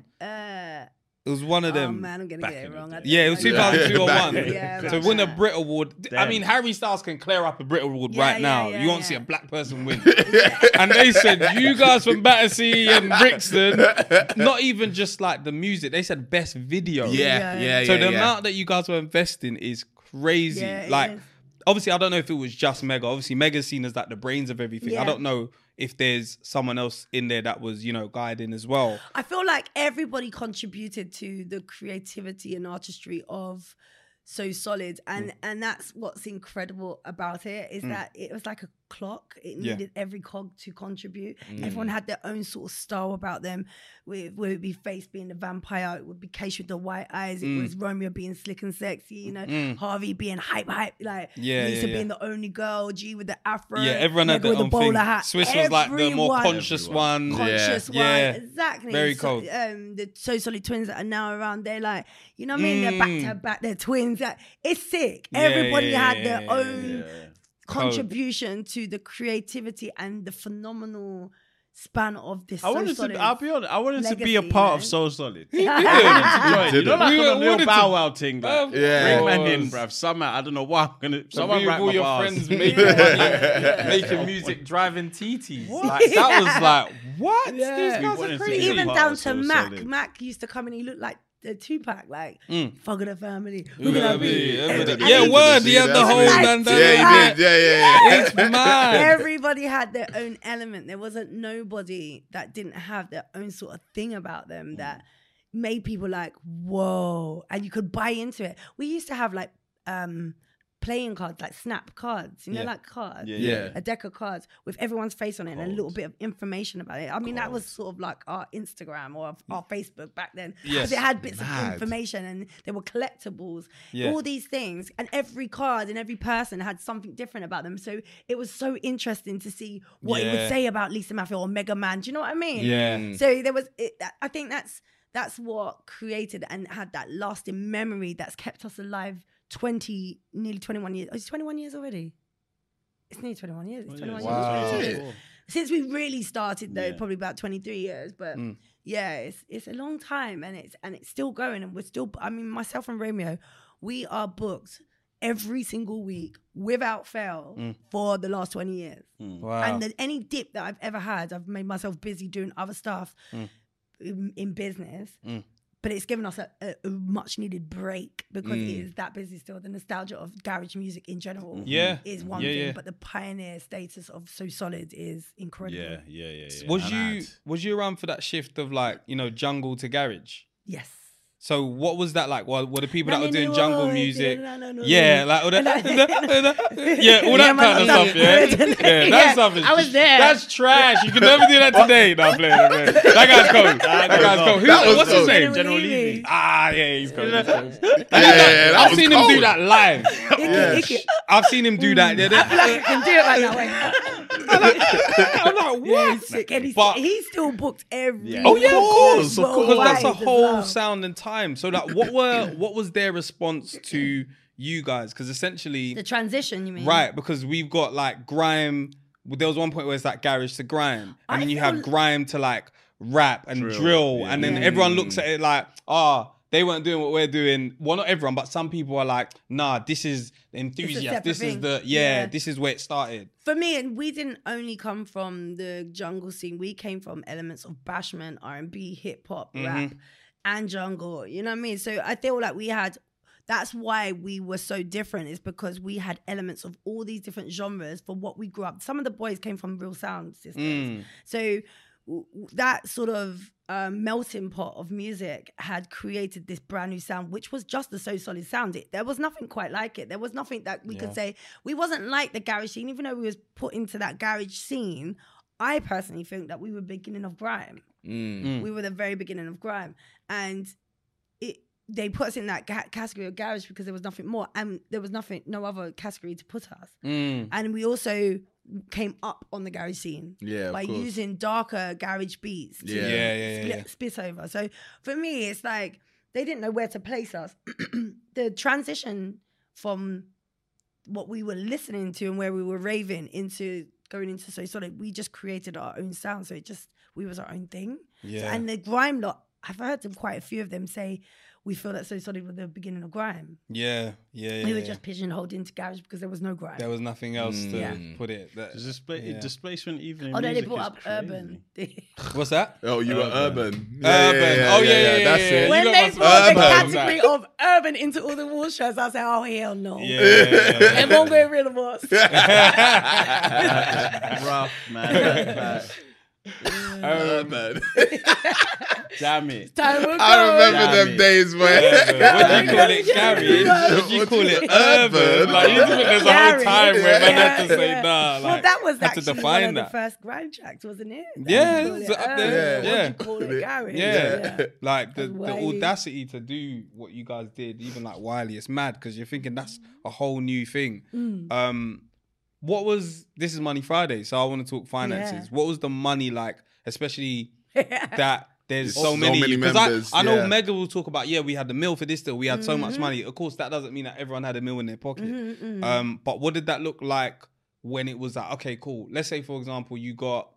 S5: It was one of
S6: Oh
S5: them.
S6: man, I'm gonna get it wrong. I don't
S5: Yeah, it was
S6: know.
S5: 2002 or
S8: Back
S5: one.
S8: in the
S6: Yeah,
S5: To
S6: man.
S5: win a Brit Award, I
S7: Damn.
S5: mean, Harry Styles can clear up a Brit Award
S6: Yeah,
S5: right
S6: yeah,
S5: now.
S6: yeah,
S5: You won't
S6: yeah.
S5: see a black person win. And they said, you guys from Battersea and Brixton, not even just like the music, they said best video.
S8: Yeah.
S5: So the amount that you guys were investing is crazy.
S6: Yeah, it
S5: like,
S6: is.
S5: obviously, I don't know if it was just Mega. Obviously, Mega's seen as like the brains of everything.
S6: Yeah.
S5: I don't know if there's someone else in there that was, guiding as well.
S6: I feel like everybody contributed to the creativity and artistry of So Solid, and that's what's incredible about it is that it was like a clock. It
S5: Yeah.
S6: needed every cog to contribute. Everyone had their own sort of style about them. Whether it would be Face being the vampire, it would be Keisha with the white eyes, it was Romeo being slick and sexy, Harvey being hype, like Lisa being the only girl, G with the afro,
S5: Yeah, everyone had
S6: Mega
S5: their
S6: with the
S5: own thing.
S6: bowler hat.
S5: Swiss was like the more
S6: Everyone-
S5: conscious one.
S6: conscious one.
S5: Yeah.
S6: Exactly.
S5: Very
S6: So,
S5: cold.
S6: The So Solid twins that are now around, they're like, you know what I mean? They're back to back, they're twins. Like, it's sick. Everybody had their own contribution to the creativity and the phenomenal span of this.
S7: I wanted
S6: So
S7: to. I'll be honest. I wanted to be a
S6: legacy,
S7: part
S6: man.
S7: of So Solid.
S6: Yeah.
S7: I wanted to join. You know, like
S5: We
S7: on a
S5: wanted
S7: little
S5: to-
S7: Bow Wow thing. Like,
S8: Yeah.
S7: bring man in,
S5: Of
S7: bruv. Somehow, I don't know why I'm gonna.
S5: So
S7: Someone
S5: with
S7: write
S5: all
S7: my
S5: your
S7: bars.
S5: friends making money, making music, driving TTs. Like, that was like, what? These
S6: Yeah.
S5: guys
S7: wanted
S5: are
S7: to
S5: crazy.
S7: be
S6: Even
S7: part
S6: down
S7: of
S6: to
S7: So
S6: Mac.
S7: Solid.
S6: Mac used to come and he looked like the Tupac, like fuck of the family.
S5: Who gonna be?
S6: And
S5: Yeah,
S6: he-
S5: word. He had the whole
S6: Like,
S5: bandana.
S8: Yeah, he did. Yeah.
S5: It's mad.
S6: Everybody had their own element. There wasn't nobody that didn't have their own sort of thing about them that made people like, whoa. And you could buy into it. We used to have like playing cards, like snap cards, like cards.
S7: Yeah.
S6: A deck of cards with everyone's face on it and a little bit of information about it. I mean, that was sort of like our Instagram or our Facebook back then.
S5: Yes.
S6: Because it had bits of information and there were collectibles,
S5: Yeah.
S6: all these things. And every card and every person had something different about them. So it was so interesting to see what it
S5: Yeah.
S6: would say about Lisa Mafia or Mega Man. Do you know what I mean?
S5: Yeah.
S6: So there was, I think that's what created and had that lasting memory that's kept us alive nearly 21 years. Oh, it's 21 years already. It's nearly 21 years. It's 21
S5: Wow.
S6: years. 22. Since we really started though, probably about 23 years. But yeah, it's a long time and it's still going and we're still, I mean, myself and Romeo, we are booked every single week without fail for the last 20 years.
S5: Wow.
S6: And any dip that I've ever had, I've made myself busy doing other stuff in business. But it's given us a much needed break because it is that busy still. The nostalgia of garage music in general is one thing, but the pioneer status of So Solid is incredible.
S7: Yeah.
S5: Was you around for that shift of like, jungle to garage?
S6: Yes.
S5: So what was that like? Were the people that were doing
S6: No,
S5: jungle
S6: no,
S5: music?
S6: no.
S5: Yeah, like all that, yeah, all that
S6: Yeah,
S5: kind of
S6: man,
S5: stuff. Yeah, that stuff is.
S6: I was there.
S5: That's trash. You can never do that today. No, I'm playing. That guy's cold. That guy's cold. What's his
S8: cold.
S5: name?
S6: General Levy.
S5: Ah, yeah, he's cold.
S8: that
S5: I've
S8: was
S5: seen him do
S8: cold.
S5: that live.
S6: Icky.
S5: I've seen him do that.
S6: I feel like I can do it right that way.
S5: I'm like,
S6: Yeah,
S5: what?
S6: he's sick. And
S5: But-
S6: he's still booked every
S5: Oh yeah, of course,
S6: worldwide
S5: because that's a
S6: as
S5: whole
S6: well.
S5: sound and time. So that what was their response to you guys? Because essentially,
S6: The transition, you mean?
S5: right? Because we've got like grime. There was one point where it's like garage to grime, and
S6: I
S5: then you
S6: feel-
S5: have grime to like rap and drill,
S7: Drill,
S5: and then everyone looks at it like, they weren't doing what we're doing. Well, not everyone, but some people are like, nah, this is the enthusiast.
S6: separate
S5: This is
S6: thing.
S5: the
S6: Yeah.
S5: this is where it started.
S6: For me, and we didn't only come from the jungle scene. We came from elements of bashment, R&B, hip hop, rap, and jungle. You know what I mean? So I feel like we had. That's why we were so different. Is because we had elements of all these different genres for what we grew up. Some of the boys came from real sound systems. So that sort of melting pot of music had created this brand new sound, which was just the So Solid sound. There was nothing quite like it. There was nothing that we could say. We wasn't like the garage scene, even though we was put into that garage scene. I personally think that we were beginning of grime. We were the very beginning of grime. And they put us in that category of garage because there was nothing more. And there was no other category to put us. And we also came up on the garage scene.
S8: Yeah, of
S6: by
S8: course.
S6: using darker garage beats to
S8: Yeah.
S6: split over. So for me, it's like they didn't know where to place us. The transition from what we were listening to and where we were raving into going into So Solid, we just created our own sound. So we was our own thing.
S5: Yeah.
S6: So, and the grime lot, I've heard quite a few of them say, we feel that So Solid was the beginning of grime.
S5: Yeah.
S6: We were just pigeonholed into garage because there was no grime.
S5: There was nothing else to put it.
S7: Displacement even.
S6: Oh no, they
S7: music
S6: brought
S7: is
S6: up
S7: crazy.
S6: urban.
S5: What's that?
S8: Oh, you were urban.
S5: Urban. Oh yeah.
S8: That's it.
S6: When
S5: You
S6: they
S5: got
S6: brought the
S8: Urban.
S6: category of urban into all the wall shows, I said, oh hell no.
S5: Yeah.
S6: It won't get rid of us.
S7: Rough, man.
S8: Urban.
S7: Damn it.
S6: Time will
S8: I
S6: go.
S8: remember
S7: Damn
S8: them
S7: it.
S8: days,
S5: What do you call it, garage? What do you call it, urban? Like, you think there's a whole
S6: Garage.
S5: time where man had to
S6: Yeah,
S5: say,
S6: yeah.
S5: nah, like,
S6: Well, that was
S5: had to
S6: actually
S5: define
S6: one of
S5: that.
S6: the first grime tracks, wasn't it?
S5: Yeah,
S6: That
S5: it's
S6: was
S5: up there.
S6: urban.
S5: Yeah.
S6: What do you call it, garage?
S5: Yeah. Like the
S6: Wiley.
S5: audacity to do what you guys did, even like Wiley, it's mad because you're thinking that's a whole new thing. This is Money Friday, so I want to talk finances.
S6: Yeah.
S5: What was the money like, especially that there's
S8: So
S5: so many because
S8: members,
S5: I know
S8: yeah.
S5: Mega will talk about, we had the mill for this deal, we had so much money. Of course, that doesn't mean that everyone had a mill in their pocket. But what did that look like when it was like, okay, cool. Let's say, for example, you got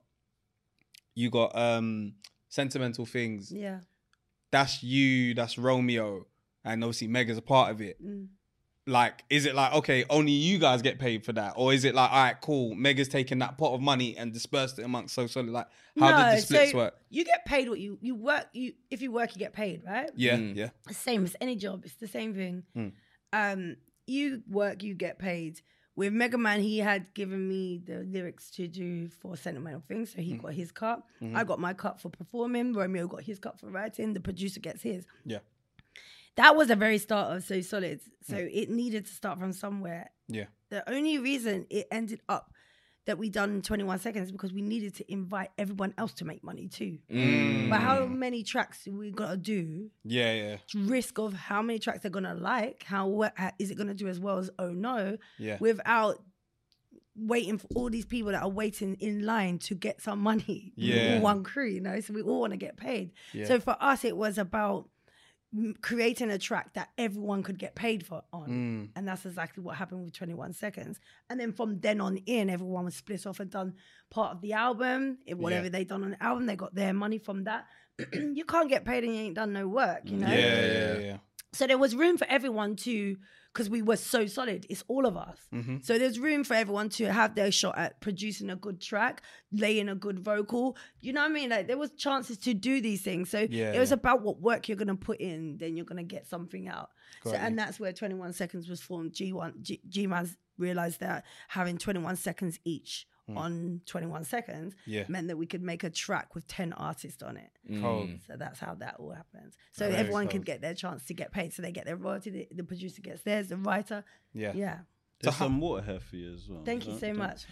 S5: Sentimental Things.
S6: Yeah.
S5: That's you, that's Romeo, and obviously Mega's a part of it. Like, is it like, okay, only you guys get paid for that? Or is it like, all right, cool, Mega's taking that pot of money and dispersed it amongst So Solid? Like, how did the splits work?
S6: You get paid what you work. If you work, you get paid, right?
S5: Yeah, yeah.
S6: Same as any job. It's the same thing. You work, you get paid. With Mega Man, he had given me the lyrics to do for Sentimental Things, so he got his cut. I got my cut for performing. Romeo got his cut for writing. The producer gets his.
S5: Yeah.
S6: That was the very start of So Solid. So it needed to start from somewhere.
S5: Yeah.
S6: The only reason it ended up that we done 21 seconds is because we needed to invite everyone else to make money too. But how many tracks do we got to do?
S5: Yeah.
S6: Risk of how many tracks they're going to like. How is it going to do as well as Oh No?
S5: Yeah.
S6: Without waiting for all these people that are waiting in line to get some money.
S5: Yeah.
S6: We're all one crew, you know? So we all want to get paid.
S5: Yeah.
S6: So for us, it was about creating a track that everyone could get paid for on. And that's exactly what happened with 21 Seconds. And then from then on in, everyone was split off and done part of the album. Whatever they done on the album, they got their money from that. You can't get paid and you ain't done no work, you know?
S5: Yeah.
S6: So there was room for everyone to, because we were So Solid, it's all of us. So there's room for everyone to have their shot at producing a good track, laying a good vocal. You know what I mean? Like there was chances to do these things. So it was about what work you're going to put in, then you're going to get something out. And that's where 21 Seconds was formed. G-Man's realized that having 21 seconds each on 21 Seconds meant that we could make a track with 10 artists on it. So that's how that all happens. So everyone could get their chance to get paid. So they get their royalty, the producer gets theirs, the writer. Yeah.
S7: There's some water here for you as well.
S6: Thank you so much.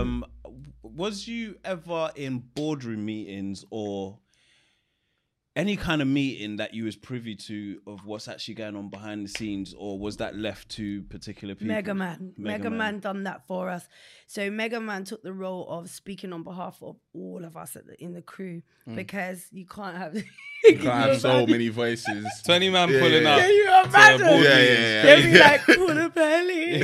S7: Was you ever in boardroom meetings or any kind of meeting that you was privy to of what's actually going on behind the scenes, or was that left to particular people?
S6: Mega Man done that for us. So Mega Man took the role of speaking on behalf of all of us in the crew, because you can't have
S8: You can't have so many voices.
S5: 20 man pulling up.
S6: Can you imagine? They'd be like, pull the belly.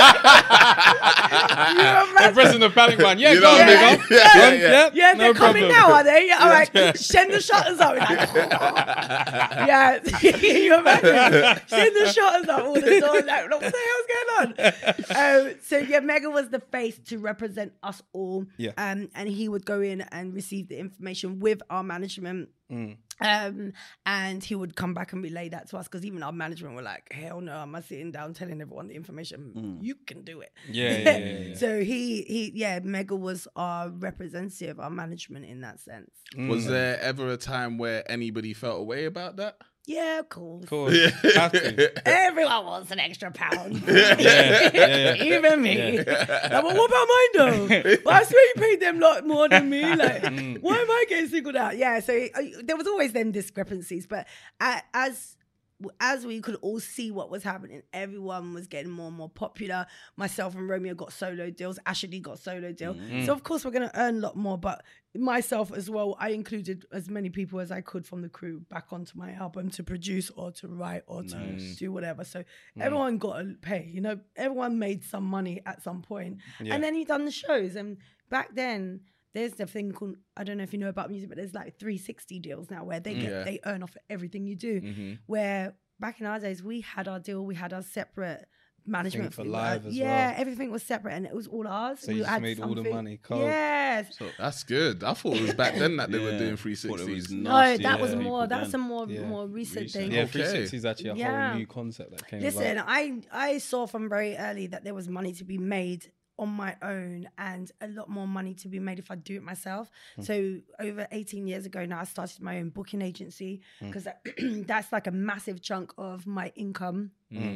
S5: They're pressing the panic button. Yeah,
S8: You
S5: go
S8: know
S5: on,
S8: what I
S5: big
S8: mean?
S5: up.
S6: Yeah,
S5: no
S6: they're coming
S5: problem.
S6: now, are they? Yeah, all right, send the shutters up. Like, yeah, can you imagine? Send the shutters up all the doors. Like, what the hell's going on? So yeah, Mega was the face to represent us all.
S5: Yeah.
S6: And he would go in and receive the information with our management. And he would come back and relay that to us, because even our management were like, hell no, am I sitting down telling everyone the information? You can do it.
S5: Yeah.
S6: So Mega was our representative, our management in that sense.
S8: Was there ever a time where anybody felt a way about that?
S6: Yeah, cool.
S5: Cool. Have to.
S6: Everyone wants an extra pound.
S5: Yeah.
S6: Even me. Like, well, what about mine though? But I swear you paid them a lot more than me. Like, why am I getting singled out? Yeah, so there was always them discrepancies. But as as we could all see what was happening, everyone was getting more and more popular. Myself and Romeo got solo deals. Ashley got solo deal. So of course we're going to earn a lot more. But myself as well, I included as many people as I could from the crew back onto my album to produce or to write or to do whatever. So everyone got to pay. You know, everyone made some money at some point. And then he done the shows. And back then, there's the thing called, I don't know if you know about music, but there's like 360 deals now where they earn off everything you do. Where back in our days, we had our deal, we had our separate management
S5: for live as
S6: yeah,
S5: well.
S6: everything was separate and it was all ours.
S5: So you just made all the money. Cold.
S6: Yes.
S8: So that's good. I thought it was back then that they were doing 360s.
S6: No, that was more. That's a more recent thing.
S5: Yeah, 360 is actually a whole new concept that came.
S6: Listen, I saw from very early that there was money to be made on my own and a lot more money to be made if I do it myself. So over 18 years ago now, I started my own booking agency because that's like a massive chunk of my income.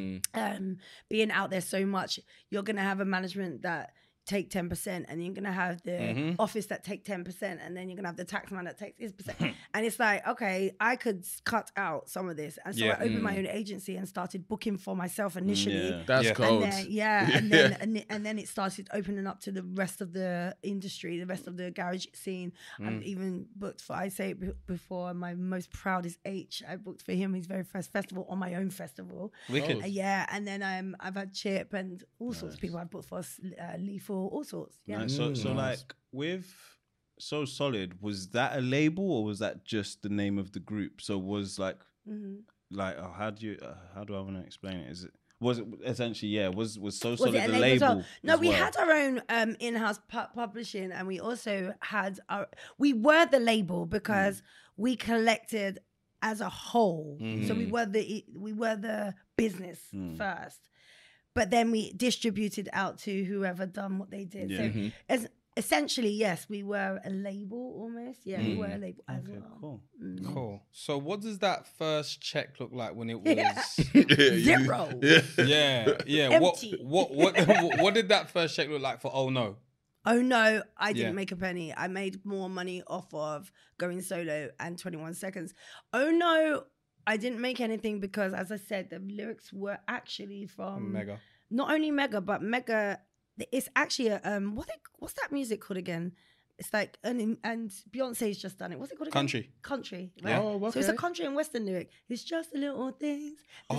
S6: Being out there so much, you're going to have a management that take 10% and you're going to have the office that take 10% and then you're going to have the tax man that takes this percent. And it's like, okay, I could cut out some of this. And so I opened my own agency and started booking for myself initially.
S8: That's cold.
S6: And then it started opening up to the rest of the industry, the rest of the garage scene. I've even booked for, I say it before, my most proud is H. I booked for him his very first festival on my own festival.
S5: Wicked.
S6: And then I've had Chip and all sorts of people I've booked for, Lethal, all sorts. Yeah.
S7: Nice. So like with So Solid, was that a label or was that just the name of the group? So was like how do I want to explain it? Was it essentially was So Solid the label?
S6: No, we had our own in-house publishing, and we also had we were the label because we collected as a whole. So we were the business first. But then we distributed out to whoever done what they did. So as essentially, yes, we were a label almost. Yeah, we were a label as well.
S5: Cool. So what does that first check look like when it was
S6: zero?
S5: Yeah.
S6: Empty.
S5: What did that first check look like for Oh No?
S6: Oh No, I didn't make a penny. I made more money off of going solo and 21 Seconds. Oh No, I didn't make anything because, as I said, the lyrics were actually from
S5: Mega.
S6: Not only Mega, but Mega. It's actually a what's that music called again? It's like and Beyonce's just done it. What's it called again? Country. Right?
S5: Yeah.
S8: Oh, okay.
S6: So it's a country and western lyric. It's just the little things.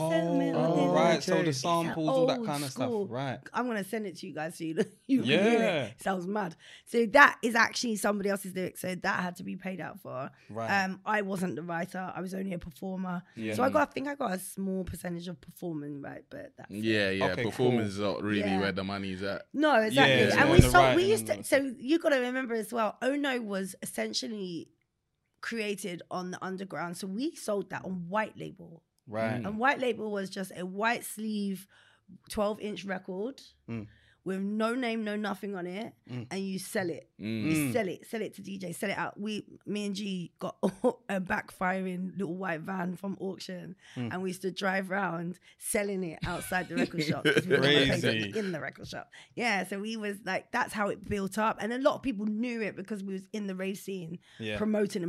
S5: Right. So the samples, all that kind of stuff. Right.
S6: I'm gonna send it to you guys so you can hear it. Sounds mad. So that is actually somebody else's lyric. So that had to be paid out for.
S5: Right.
S6: I wasn't the writer. I was only a performer.
S5: Yeah.
S6: So I think I got a small percentage of performing, right? But that's
S8: Okay, performance is not really where the money's at.
S6: No, exactly.
S5: Yeah,
S6: and we used to. So you got to remember as well. Oh No was essentially created on the underground, so we sold that on White Label.
S5: Right.
S6: And White Label was just a white sleeve 12-inch record with no name, no nothing on it, and you sell it. You sell it to DJ, sell it out. Me and G got a backfiring little white van from auction, and we used to drive around selling it outside the record shop.
S5: Crazy.
S6: In the record shop. Yeah, so we was like, that's how it built up. And a lot of people knew it because we was in the rave scene, promoting.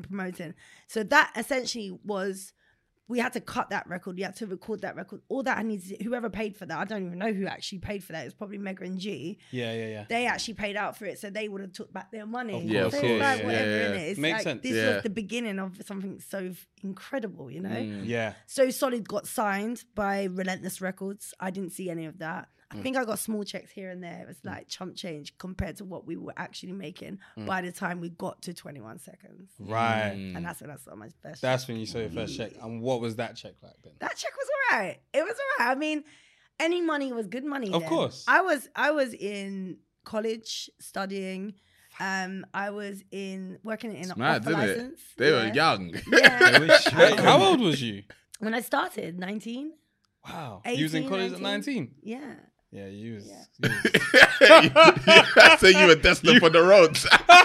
S6: So that essentially was, we had to cut that record. You had to record that record. All that I needed, whoever paid for that, I don't even know who actually paid for that. It was probably Mega and G.
S5: Yeah.
S6: They actually paid out for it, so they would have took back their money.
S8: Of
S6: So
S8: course.
S6: it's like whatever in it. It's
S5: Makes
S6: like,
S5: sense.
S6: this was the beginning of something so incredible, you know?
S5: Yeah.
S6: So Solid got signed by Relentless Records. I didn't see any of that. I think I got small checks here and there. It was like chump change compared to what we were actually making by the time we got to 21 Seconds.
S5: Right.
S6: And that's when I saw my first
S5: That's
S6: check.
S5: when you saw your first check. And what was that check like then?
S6: That check was all right. It was all right. I mean, any money was good money.
S5: Of
S6: then.
S5: course.
S6: I was in college studying. I was working in an
S8: Mad,
S6: offer
S8: isn't
S6: license.
S8: it? They were young.
S6: Yeah.
S5: How old was you?
S6: When I started, 19.
S5: Wow. You was in
S6: 18,
S5: college at 19?
S6: Yeah.
S5: Yeah, you was.
S8: So you were destined for the roads.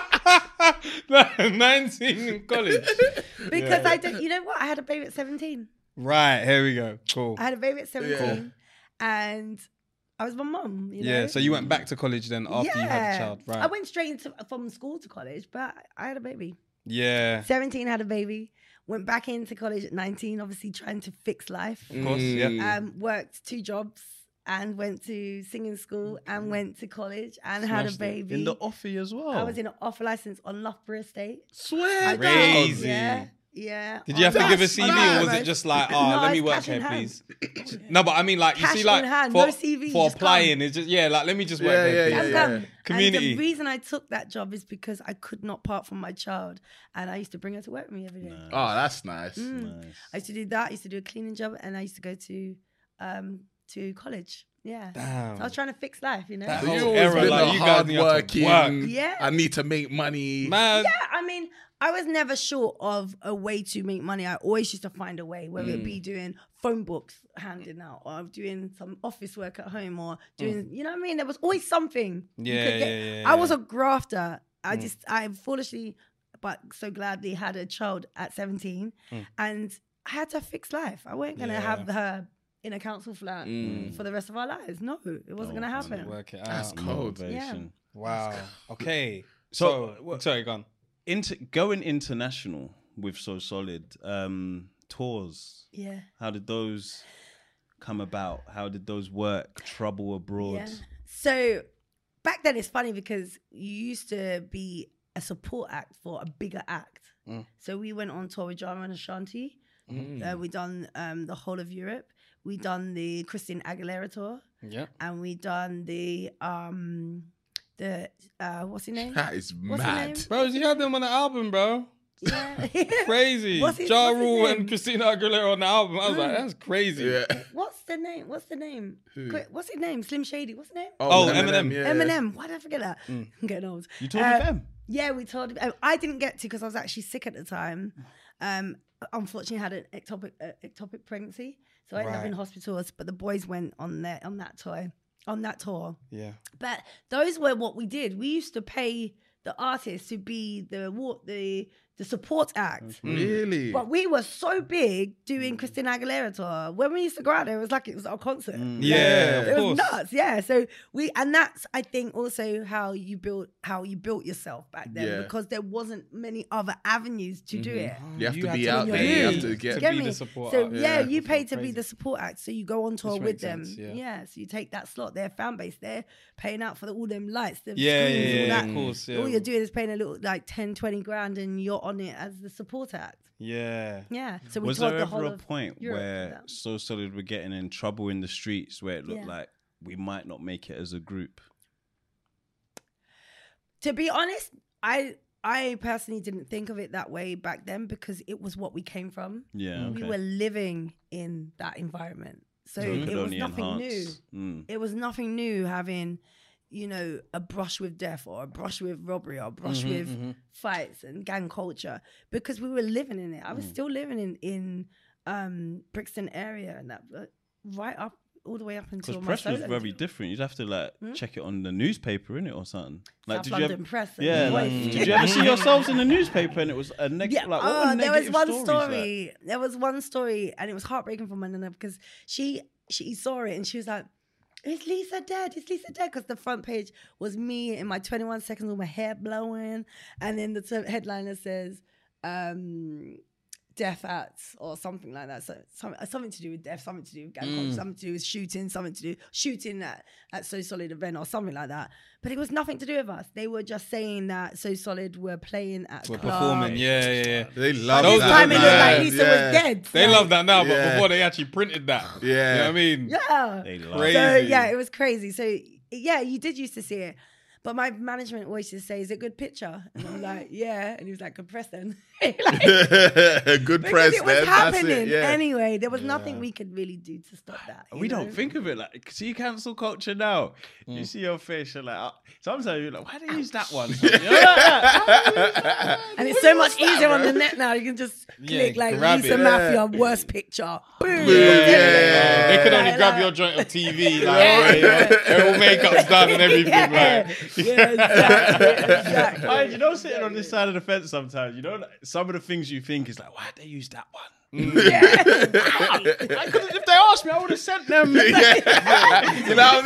S5: 19 in college.
S6: Because I did, you know what? I had a baby at 17.
S5: Right, here we go. Cool.
S6: I had a baby at 17 and I was my mum, you know?
S5: Yeah, so you went back to college then after you had the child, right?
S6: I went straight from school to college, but I had a baby.
S5: Yeah.
S6: 17 had a baby. went back into college at 19, obviously trying to fix life.
S7: Of course, yeah.
S6: Worked 2 jobs and went to singing school and went to college and had a baby.
S7: In the offie as well.
S6: I was in an offer license on Loughborough Estate.
S7: Swear.
S5: Crazy.
S6: Yeah.
S5: Did you have to give a CV or was
S6: nice.
S5: it just like,
S6: No,
S5: let me
S6: it's
S5: work
S6: cash in
S5: here,
S6: hand.
S5: please? No, but I mean, like, you
S6: Cash
S5: see, like,
S6: in hand,
S5: for,
S6: no CV,
S5: for
S6: just
S5: applying,
S6: come.
S5: it's just, like, let me just work
S8: Yeah,
S5: there,
S8: yeah,
S5: please.
S8: yeah.
S6: And
S5: Community.
S6: the reason I took that job is because I could not part from my child, and I used to bring her to work with me every day.
S8: Oh, that's nice.
S6: I used to do that. I used to do a cleaning job, and I used to go to college. Yeah,
S5: Damn.
S6: So I was trying to fix life, you know.
S5: That
S8: So
S5: whole
S8: you always
S5: era,
S8: been
S5: like,
S8: the
S5: you guys need to
S8: hardworking.
S5: work.
S6: Yeah.
S8: I need to make money.
S5: Man.
S6: Yeah, I mean, I was never short of a way to make money. I always used to find a way, whether it be doing phone books handing out, or doing some office work at home, or doing, you know what I mean? There was always something. you
S5: Yeah,
S6: could get.
S5: yeah.
S6: I was a grafter. I foolishly, but so gladly had a child at 17, and I had to fix life. I wasn't going to have her in a council flat for the rest of our lives. No, it wasn't going to happen.
S5: Work it out.
S8: That's cold.
S7: Motivation.
S5: Wow. Okay.
S7: So,
S5: So sorry, go on.
S7: Going international with So Solid, tours.
S6: Yeah.
S7: How did those come about? How did those work? Trouble abroad.
S6: Yeah. So back then it's funny because you used to be a support act for a bigger act. So we went on tour with Jama and Ashanti. We done the whole of Europe. We done the Christina Aguilera tour.
S5: Yeah.
S6: And we done the what's his name?
S8: That is
S6: What's his
S8: mad.
S6: name?
S5: Bro, you had them on the album, bro.
S6: Yeah.
S5: Crazy.
S6: What's his
S5: Ja
S6: name?
S5: Rule and Christina Aguilera on the album. I was like, that's crazy.
S8: Yeah.
S6: What's the name? What's his name? Slim Shady. What's his name?
S5: Oh, Eminem.
S8: Yeah.
S6: Eminem. Why did I forget that? I'm getting old.
S7: You toured with them?
S6: Yeah, we toured. I didn't get to because I was actually sick at the time. Unfortunately, had an ectopic pregnancy, so I ended up
S5: Right.
S6: in hospitals. But the boys went on that tour.
S5: Yeah.
S6: But those were what we did. We used to pay the artists to be the support act.
S8: Really?
S6: But we were so big doing Christina Aguilera tour. When we used to go out there, it was like it was our concert.
S5: Yeah, of
S6: it
S5: course.
S6: was nuts. Yeah, so and that's I think also how you built yourself back then,
S8: Yeah.
S6: because there wasn't many other avenues to do it.
S8: You have
S5: You
S8: to
S5: had
S8: be
S5: to
S8: out
S5: be
S8: there. You have to
S5: to
S8: get.
S5: be
S6: Get
S5: the
S6: me?
S5: support
S6: So
S5: act.
S6: yeah, you
S5: That's
S6: pay to be
S5: crazy.
S6: the support act, so you go on tour
S5: Which
S6: with
S5: makes
S6: them.
S5: sense, yeah.
S6: Yeah, so you take that slot. Their fan base, they're paying out for all them lights, the
S5: Yeah,
S6: screens,
S5: yeah,
S6: all
S5: yeah,
S6: that.
S5: of course, yeah.
S6: All you're doing is paying a little like 10, 20 grand, and you're on it as the support act.
S5: Yeah.
S6: Yeah. So we
S7: Was
S6: toured
S7: there
S6: the whole
S7: ever a
S6: of
S7: point
S6: Europe with
S7: where
S6: them.
S7: So Solid were getting in trouble in the streets where it looked
S6: Yeah.
S7: like we might not make it as a group?
S6: To be honest, I personally didn't think of it that way back then because it was what we came from.
S7: Yeah,
S6: We
S7: okay.
S6: were living in that environment. So
S7: So it
S6: it
S7: could
S6: was
S7: only
S6: nothing new.
S7: enhance.
S6: It was nothing new having, a brush with death or a brush with robbery or a brush with fights and gang culture, because we were living in it. I was still living in Brixton area, and that right up all the way up until
S7: Because
S6: my
S7: press was
S6: solo
S7: very
S6: tour.
S7: different. You'd have to check it on the newspaper, innit, or something. Like,
S6: South
S7: did you
S6: London
S7: ever,
S6: Press and
S7: yeah,
S6: The
S7: like,
S6: Voice.
S7: did you ever see yourselves in the newspaper and it was a negative?
S6: Yeah.
S7: Like, what were
S6: There was
S7: negative
S6: one
S7: stories,
S6: story.
S7: like?
S6: There was one story, and it was heartbreaking for my nana because she saw it and she was like, "Is Lisa dead? Is Lisa dead?" Because the front page was me in my 21 seconds with my hair blowing, and then the headliner says, "Death at," or something like that. So something to do with death, something to do with gang culture, something to do with shooting, something to do shooting at So Solid event or something like that. But it was nothing to do with us. They were just saying that So Solid were playing at
S5: We're
S6: a club.
S5: performing. Yeah.
S8: They love
S5: Those
S6: This
S8: that.
S6: time it looked like
S8: man.
S6: Lisa
S8: Yeah.
S6: was dead.
S5: They
S6: Like,
S5: love that now, but
S8: Yeah.
S5: before they actually printed that.
S8: Yeah.
S5: You know what I mean?
S6: Yeah.
S7: They love
S5: Crazy.
S6: So yeah, it was crazy. So yeah, you did used to see it. But my management always used to say, "Is it a good picture?" And I'm like, "Yeah." And he was like, "Good press then."
S8: Good
S6: Because
S8: press,
S6: it was
S8: man. That's
S6: happening
S8: it. Yeah.
S6: anyway. There was nothing we could really do to stop that.
S7: We
S6: you know?
S7: don't think of it like, see cancel culture now. You see your face, you're like, sometimes you're like, why do you use that one? You're like that.
S6: And it's so much easier on the net now. You can just click like
S5: grab
S6: Lisa
S5: it.
S6: Mafia worst picture. Boom.
S8: Yeah.
S5: They could only
S6: Like,
S5: grab
S6: like-
S5: your joint of TV, like, all makeup's done and everything.
S6: Yeah,
S5: Like,
S6: exactly.
S7: Why, sitting on this side of the fence sometimes, like, some of the things you think is like, why'd they use that one?
S6: Yeah.
S7: If they asked me, I would have sent them.
S8: You know what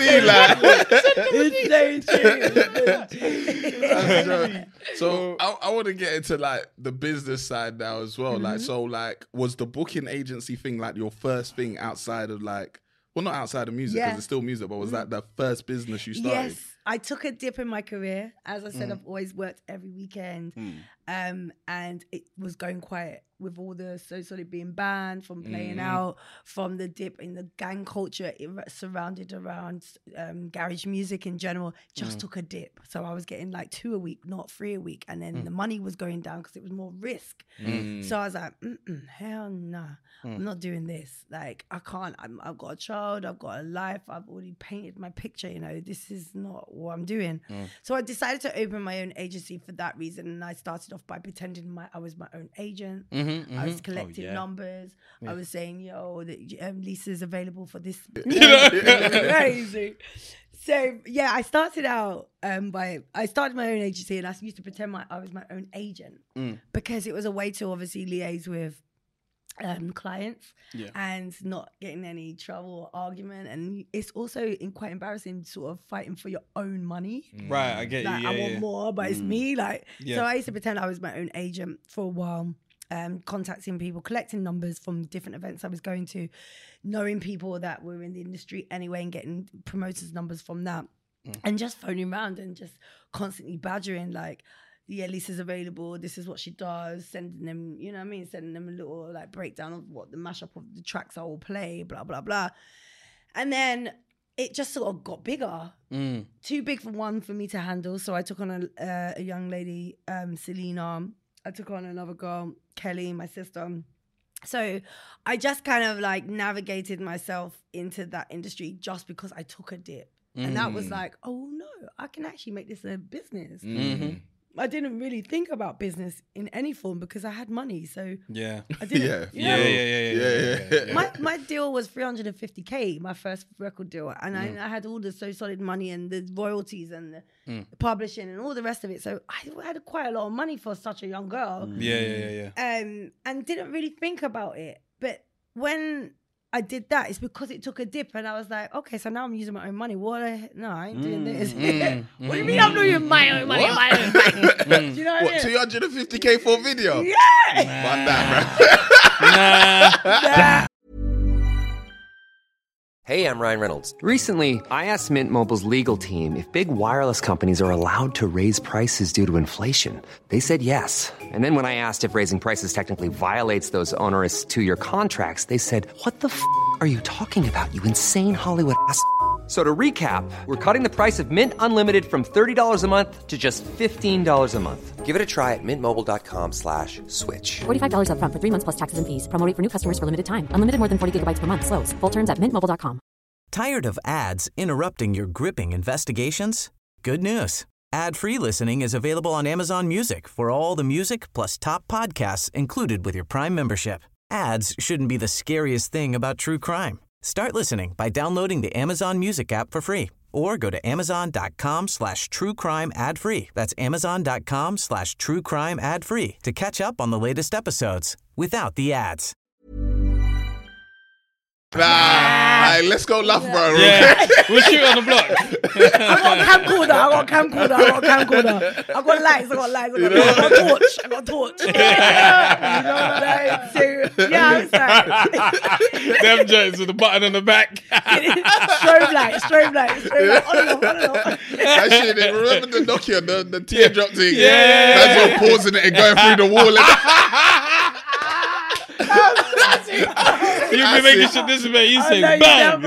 S8: I mean? Like, so I want to get into like the business side now as well. Like, so like, was the booking agency thing like your first thing outside of like, well, not outside of music because it's still music, but was that the first business you started?
S6: Yes, I took a dip in my career. As I said, I've always worked every weekend, and it was going quiet with all the So Solid being banned from playing out, from the dip in the gang culture surrounded around garage music in general. Just took a dip, so I was getting like 2 a week, not 3 a week, and then the money was going down because it was more risk. So I was like, hell nah, I'm not doing this. Like I can't. I've got a child, I've got a life, I've already painted my picture. You know, this is not what I'm doing. So I decided to open my own agency for that reason, and I started off by pretending I was my own agent. I was collecting numbers. I was saying, yo, Lisa's available for this. Crazy. So yeah, I started out I started my own agency, and I used to pretend I was my own agent because it was a way to obviously liaise with clients and not getting any trouble or argument. And it's also quite embarrassing sort of fighting for your own money.
S5: Right, I get
S6: like,
S5: you.
S6: I want more, but it's me. Like, so I used to pretend I was my own agent for a while. Contacting people, collecting numbers from different events I was going to, knowing people that were in the industry anyway and getting promoters' numbers from that, and just phoning around and just constantly badgering like, yeah, Lisa's available, this is what she does, sending them, you know what I mean, sending them a little like breakdown of what the mashup of the tracks I will play, blah, blah, blah. And then it just sort of got bigger, too big for me to handle. So I took on a young lady, Selena. I took on another girl, Kelly, my sister. So I just kind of like navigated myself into that industry just because I took a dip. And that was like, oh no, I can actually make this a business. I didn't really think about business in any form because I had money. So I didn't. Yeah. My deal was 350K, my first record deal. And I had all the So Solid money and the royalties and the publishing and all the rest of it. So I had quite a lot of money for such a young girl. And didn't really think about it. But when I did that, it's because it took a dip, and I was like, okay, so now I'm using my own money. No, I ain't doing this. What do you mean I'm doing my own money? My own money? Do you know what I mean?
S8: 250K for a video?
S6: Yeah.
S8: Fuck that, bro.
S2: Hey, I'm Ryan Reynolds. Recently, I asked Mint Mobile's legal team if big wireless companies are allowed to raise prices due to inflation. They said yes. And then when I asked if raising prices technically violates those onerous 2-year contracts, they said, what the f*** are you talking about, you insane Hollywood ass f- So to recap, we're cutting the price of Mint Unlimited from $30 a month to just $15 a month. Give it a try at mintmobile.com/switch.
S4: $45 up front for 3 months plus taxes and fees. Promo rate for new customers for limited time. Unlimited more than 40 gigabytes per month. Slows full terms at mintmobile.com.
S9: Tired of ads interrupting your gripping investigations? Good news. Ad-free listening is available on Amazon Music for all the music plus top podcasts included with your Prime membership. Ads shouldn't be the scariest thing about true crime. Start listening by downloading the Amazon Music app for free or go to amazon.com/truecrime ad-free. That's amazon.com/truecrime ad-free to catch up on the latest episodes without the ads.
S8: Nah, let's go laugh, bro.
S5: Yeah, we'll shoot on the block.
S6: I got camcorder. I got lights. I got torch. You know what I mean? So, yeah, it's like...
S5: Them joints with the button on the back.
S6: Strobe light. On and off.
S8: That shit, remember the Nokia, the teardrop thing?
S5: Yeah.
S8: That's all pausing it and going through the wall.
S5: You've been making shit this way. You say bang,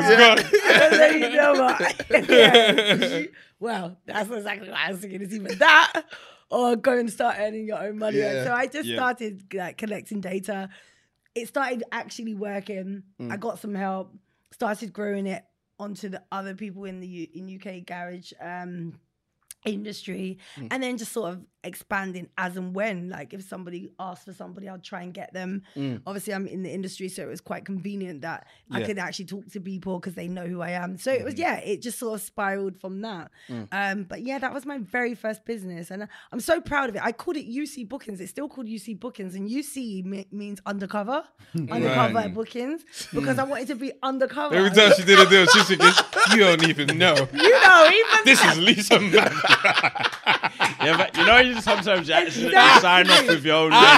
S5: it's gone.
S6: Well, that's exactly what I was thinking. It's either that or go and start earning your own money.
S8: Yeah.
S6: So I just started like collecting data. It started actually working. I got some help. Started growing it onto the other people in the UK garage industry, and then just sort of expanding as and when. Like if somebody asked for somebody, I'd try and get them. Obviously, I'm in the industry, so it was quite convenient that I could actually talk to people because they know who I am. So it was, it just sort of spiraled from that. But yeah, that was my very first business, and I'm so proud of it. I called it UC Bookings. It's still called UC Bookings, and UC means undercover, undercover bookings, because I wanted to be undercover.
S5: Every time she did a deal, she's thinking, you don't even know.
S6: You know, even
S5: this is Lisa Mann.
S7: Yeah, but you know, sometimes you actually sign off with your own. You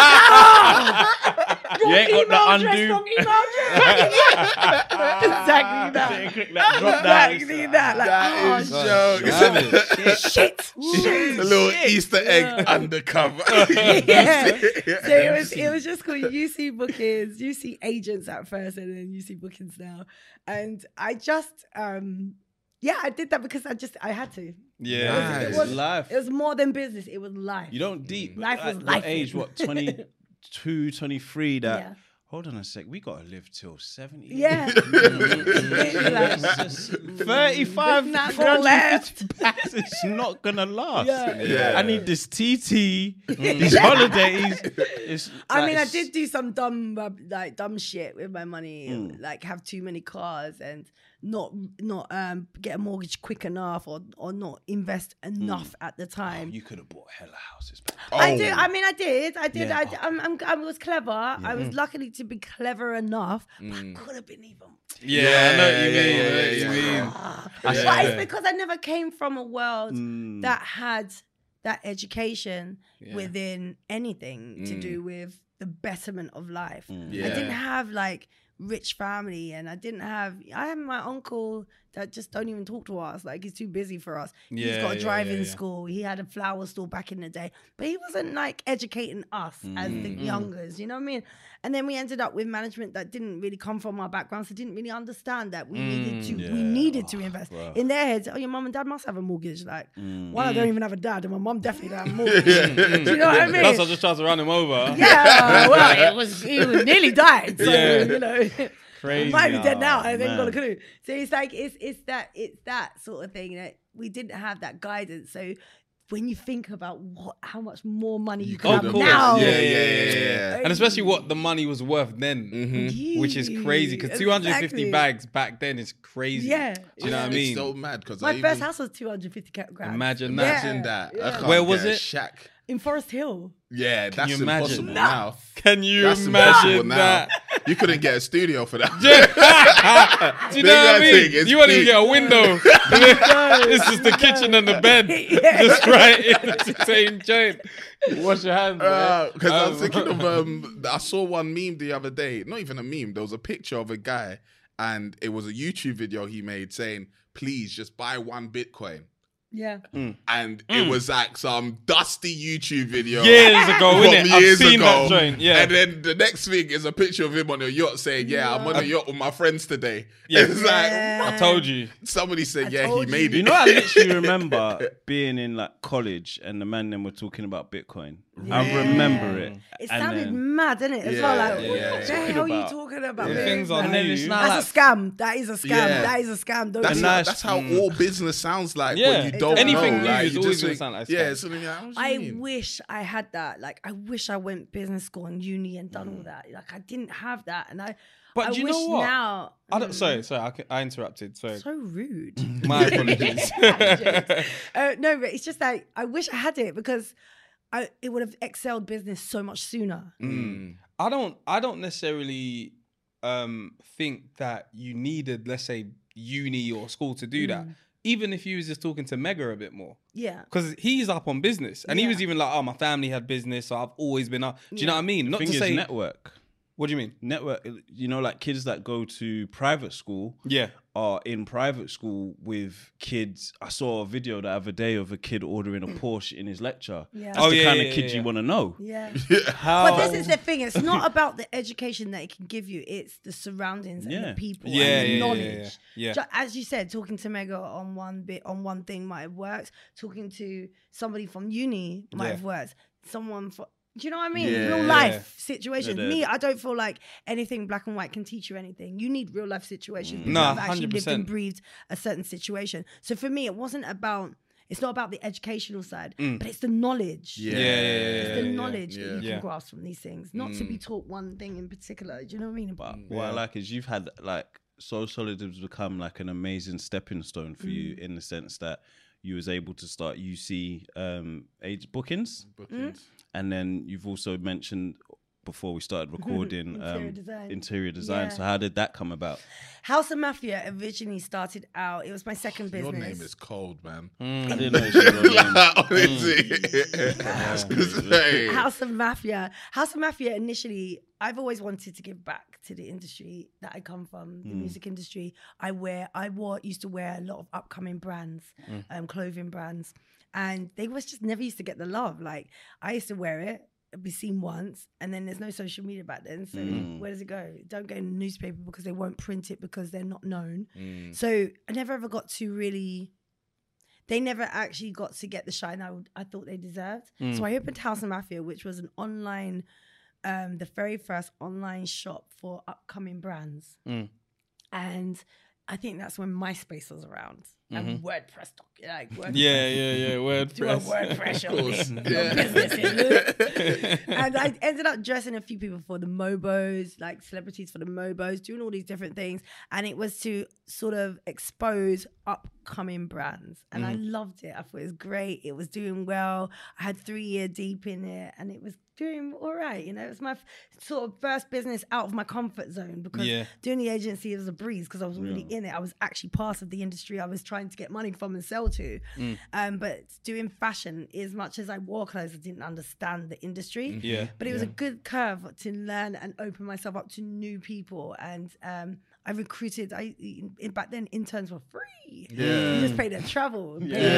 S7: ain't got the undo.
S6: Exactly that. Exactly that. Like,
S8: that is joke.
S6: Shit.
S8: A little Easter egg undercover.
S6: So it was just called UC Bookings, UC Agents at first, and then UC Bookings now. And I just I did that because I had to.
S5: Yeah.
S6: It was
S7: life.
S6: It was more than business. It was life.
S7: You don't deep.
S6: Life was
S7: at
S6: life.
S7: Your age, what, 22, 23, that... Hold on a sec, we gotta live till 70.
S6: Yeah.
S7: 35
S6: not gonna last.
S7: It's not gonna last.
S6: Yeah.
S7: I need this TT, these holidays.
S6: I mean, I did do some dumb shit with my money, like have too many cars and not get a mortgage quick enough or not invest enough at the time.
S7: You could have bought hella houses.
S6: I did. I mean, I did. I was clever. I was lucky to be clever enough, but I could have been even.
S5: Yeah, I know what you mean.
S6: But it's because I never came from a world that had that education within anything to do with the betterment of life. I didn't have like rich family, and I had my uncle that just don't even talk to us. Like, he's too busy for us. He's got a driving school. He had a flower store back in the day, but he wasn't like educating us as the youngers, you know what I mean? And then we ended up with management that didn't really come from our background, so didn't really understand that we needed to invest. In their heads, your mum and dad must have a mortgage. Like, one, I don't even have a dad, and my mum definitely don't have a mortgage. Do you know what I mean?
S5: Plus, I just tried to run him over.
S6: Yeah, well, he was nearly died. So, you know.
S5: Crazy.
S6: Might be dead now. I ain't got a clue. So it's like it's that sort of thing that we didn't have that guidance. So when you think about how much more money you could have now,
S5: and especially what the money was worth then, which is crazy because 250 bags back then is crazy.
S6: Yeah,
S5: do you know what I mean?
S8: It's so mad because
S6: my first house was 250 grams.
S5: Imagine
S8: that.
S6: Yeah.
S5: Where was it?
S8: Shack.
S6: In Forest Hill.
S8: Yeah, that's impossible now.
S5: Can you imagine that?
S8: You couldn't get a studio for that.
S5: Do you know what I mean? You won't even get a window. It's just the kitchen and the bed. Just right in the same joint. Wash your hands.
S8: Because I was thinking of, I saw one meme the other day. Not even a meme. There was a picture of a guy, and it was a YouTube video he made saying, please just buy 1 Bitcoin.
S6: Yeah.
S8: And it was like some dusty YouTube video.
S5: Years ago, innit? I've seen
S8: ago.
S5: that joint, yeah.
S8: And then the next thing is a picture of him on a yacht saying, I'm on a yacht with my friends today.
S5: Yeah.
S8: It's like,
S5: I told you.
S8: Somebody said, he made it.
S7: You know, I literally remember being in like college and the man then were talking about Bitcoin.
S6: Yeah.
S7: I remember it.
S6: It sounded mad, didn't it? As well, like, what the hell are you talking about?
S5: Things are
S7: and then
S5: new.
S7: it's not
S6: That's a scam. That is a scam. That is a scam. Don't do that.
S8: That's how all business sounds like when you don't
S5: anything
S8: know.
S5: new
S8: Like,
S5: is
S8: you
S5: always
S8: just
S5: going to
S8: think,
S5: sound like
S8: yeah,
S5: scam.
S8: so then,
S6: I wish I had that. Like, I wish I went business school and uni and done all that. Like, I didn't have that, and I
S5: you
S6: wish
S5: know what?
S6: now.
S5: Sorry, I interrupted. Sorry.
S6: So rude.
S5: My apologies.
S6: No, but it's just like I wish I had it because it would have excelled business so much sooner.
S5: I don't necessarily think that you needed, let's say, uni or school to do that. Even if you was just talking to Mega a bit more.
S6: Yeah.
S5: Because he's up on business. And he was even like, my family had business, so I've always been up. Do you know what I mean?
S7: Not to say network.
S5: What do you mean?
S7: Network, you know, like kids that go to private school are in private school with kids. I saw a video the other day of a kid ordering a Porsche in his lecture.
S6: Yeah.
S7: That's the kind of kid you want to know.
S6: Yeah. But this is the thing. It's not about the education that it can give you. It's the surroundings and the people and the knowledge.
S5: Yeah.
S6: As you said, talking to Mega on one thing might have worked. Talking to somebody from uni might have worked. Someone from... Do you know what I mean? Real life situations. Me, I don't feel like anything black and white can teach you anything. You need real life situations.
S5: No,
S6: I've actually
S5: 100%.
S6: lived and breathed a certain situation. So for me, it wasn't about It's not about the educational side, but it's the knowledge. It's the knowledge that you can grasp from these things, not to be taught one thing in particular. Do you know what I mean?
S7: But what I like is you've had like So Solid has become like an amazing stepping stone for you in the sense that you was able to start UC age bookings. And then you've also mentioned before we started recording interior design. So how did that come about?
S6: House of Mafia originally started out, it was my second business.
S8: Your name is cold, man.
S7: I didn't know it was your name.
S6: House of Mafia. House of Mafia initially, I've always wanted to give back to the industry that I come from, the music industry. I used to wear a lot of upcoming brands, clothing brands, and they just never used to get the love. Like, I used to wear it, be seen once, and then there's no social media back then, so where does it go? It don't go in the newspaper because they won't print it because they're not known. So I never ever got to really, they never actually got to get the shine I thought they deserved. So I opened House of Mafia, which was an online, the very first online shop for upcoming brands. And I think that's when MySpace was around. And WordPress, WordPress.
S5: WordPress.
S6: Do a WordPress business. And I ended up dressing a few people for the Mobos, like celebrities for the Mobos, doing all these different things. And it was to sort of expose upcoming brands. And I loved it. I thought it was great. It was doing well. I had 3 years deep in it, and it was doing all right. You know, it was my sort of first business out of my comfort zone, because doing the agency was a breeze because I was really in it. I was actually part of the industry I was trying to get money from and sell to. But doing fashion, as much as I wore clothes, I didn't understand the industry. But it was a good curve to learn and open myself up to new people. And I recruited, back then interns were free. You just paid their travel.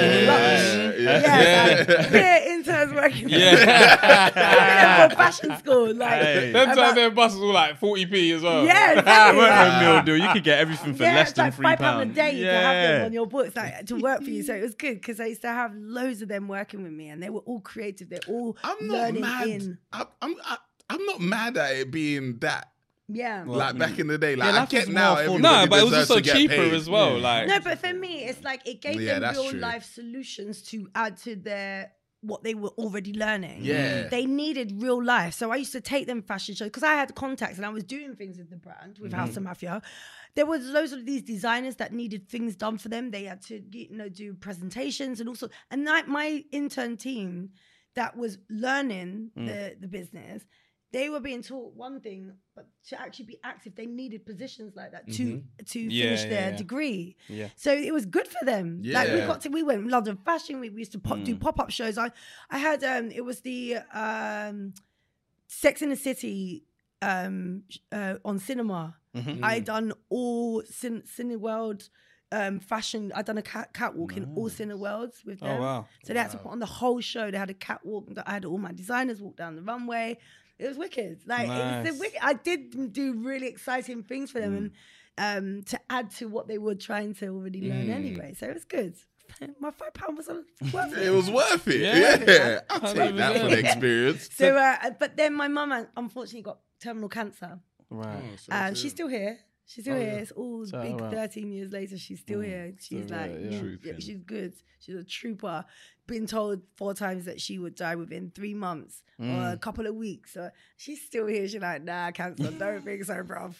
S6: Interns working. For fashion school. Like,
S5: them time their buses were like 40p as well.
S6: Yeah, exactly.
S7: A meal deal. You could get everything for less than
S6: it's like
S7: £3
S6: £5 a day to have them on your books, like, to work for you. So it was good because I used to have loads of them working with me, and they were all creative. They're all learning in.
S8: I'm not mad at it being that.
S6: Yeah.
S8: Like back in the day. Like, I get now.
S5: No, but it was also cheaper as well. Like,
S6: no, but for me, it's like it gave them real life solutions to add to what they were already learning. They needed real life. So I used to take them fashion shows because I had contacts and I was doing things with the brand, with House of Mafia. There was loads of these designers that needed things done for them. They had to, do presentations and also, and my intern team that was learning the business, they were being taught one thing, but to actually be active, they needed positions like that to finish their degree. So it was good for them. Like we went London Fashion. We used to do pop-up shows. I had it was the Sex in the City on cinema. I done all Cineworld fashion. I done a catwalk in all Cineworlds with them.
S5: Oh wow!
S6: So they had to put on the whole show. They had a catwalk. I had all my designers walk down the runway. It was wicked. Like it was wicked. I did do really exciting things for them, and to add to what they were trying to already learn anyway. So it was good. My £5 was worth it.
S8: It was worth it. Yeah. I'll take that for the experience.
S6: So, but then my mum unfortunately got terminal cancer.
S5: Right.
S6: She's still here. She's still here. It's all big. 13 years later, she's still here. She's she's good. She's a trooper. Been told 4 times that she would die within 3 months or a couple of weeks. So she's still here. She's like, nah, cancer. Don't think so, bruv.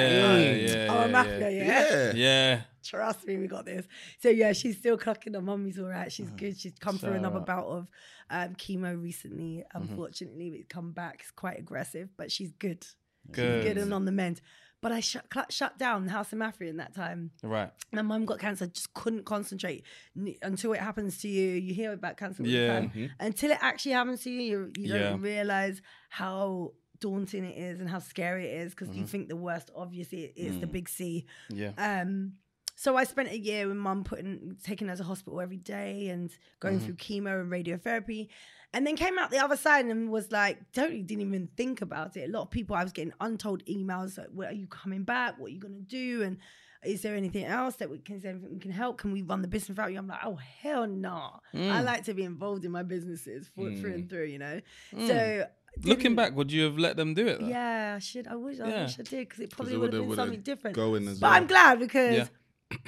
S5: Yeah.
S6: Trust me, we got this. So yeah, she's still clocking. Her mummy's all right. She's good. She's come through another bout of chemo recently. Unfortunately, it's come back. It's quite aggressive, but she's good. She's good and on the mend. But I shut down House of Mafia in that time.
S5: Right.
S6: My mum got cancer, just couldn't concentrate until it happens to you. You hear about cancer all the time. Until it actually happens to you, you don't realise how daunting it is and how scary it is, because you think the worst, obviously, is the big C.
S5: Yeah.
S6: So I spent a year with mum taking her to hospital every day and going through chemo and radiotherapy. And then came out the other side and was like, didn't even think about it. A lot of people, I was getting untold emails like, are you coming back? What are you going to do? And is there anything else is there anything we can help? Can we run the business without you? I'm like, oh, hell no. I like to be involved in my businesses through and through, So
S5: looking back, would you have let them do it though?
S6: Yeah, I should. I wish I did, because it probably would have been something different.
S8: Going as
S6: but I'm glad because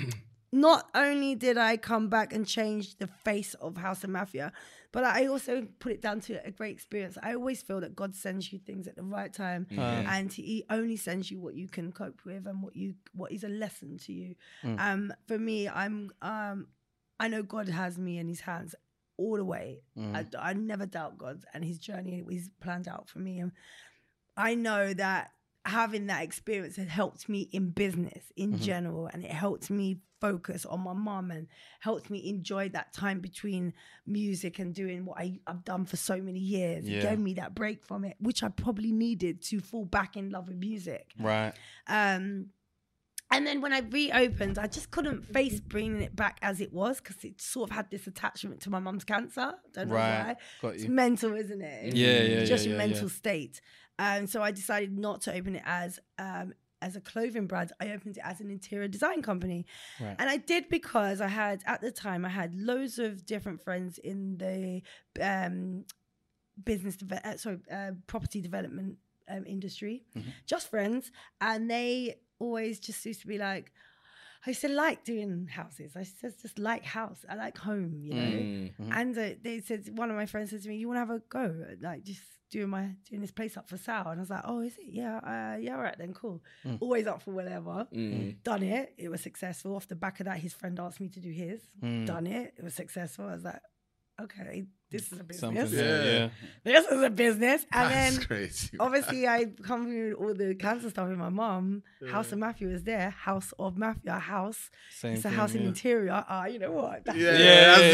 S6: not only did I come back and change the face of House of Mafia, but I also put it down to a great experience. I always feel that God sends you things at the right time, and He only sends you what you can cope with and what is a lesson to you. For me, I know God has me in His hands all the way. I never doubt God and His journey is planned out for me. And I know that having that experience has helped me in business in general, and it helped me focus on my mum and helped me enjoy that time between music and doing what I've done for so many years. It gave me that break from it, which I probably needed to fall back in love with music.
S5: Right.
S6: And then when I reopened, I just couldn't face bringing it back as it was because it sort of had this attachment to my mum's cancer. Don't know why.
S5: Got
S6: It's
S5: you.
S6: mental, isn't it?
S5: Yeah,
S6: Just
S5: yeah,
S6: your mental
S5: yeah.
S6: state. So I decided not to open it as a clothing brand. I opened it as an interior design company.
S5: Right.
S6: And I did because at the time, I had loads of different friends in the property development industry, just friends. And they always just used to be like, I used to like doing houses. I just like house. I like home, you know. And they said, one of my friends said to me, "You want to have a go? Like just doing this place up for sale?" And I was like, "Oh, is it? Yeah, yeah, all right then, cool." Always up for whatever. Done it. It was successful. Off the back of that, his friend asked me to do his. Done it. It was successful. I was like, okay, this is a business. This is a business. And
S8: That's
S6: then
S8: crazy.
S6: obviously I come with all the cancer stuff with my mum. House of Mafia was there. House of Mafia, house.
S5: Same
S6: it's a
S5: thing,
S6: house in
S5: yeah.
S6: interior. You know what? That's
S8: Yeah,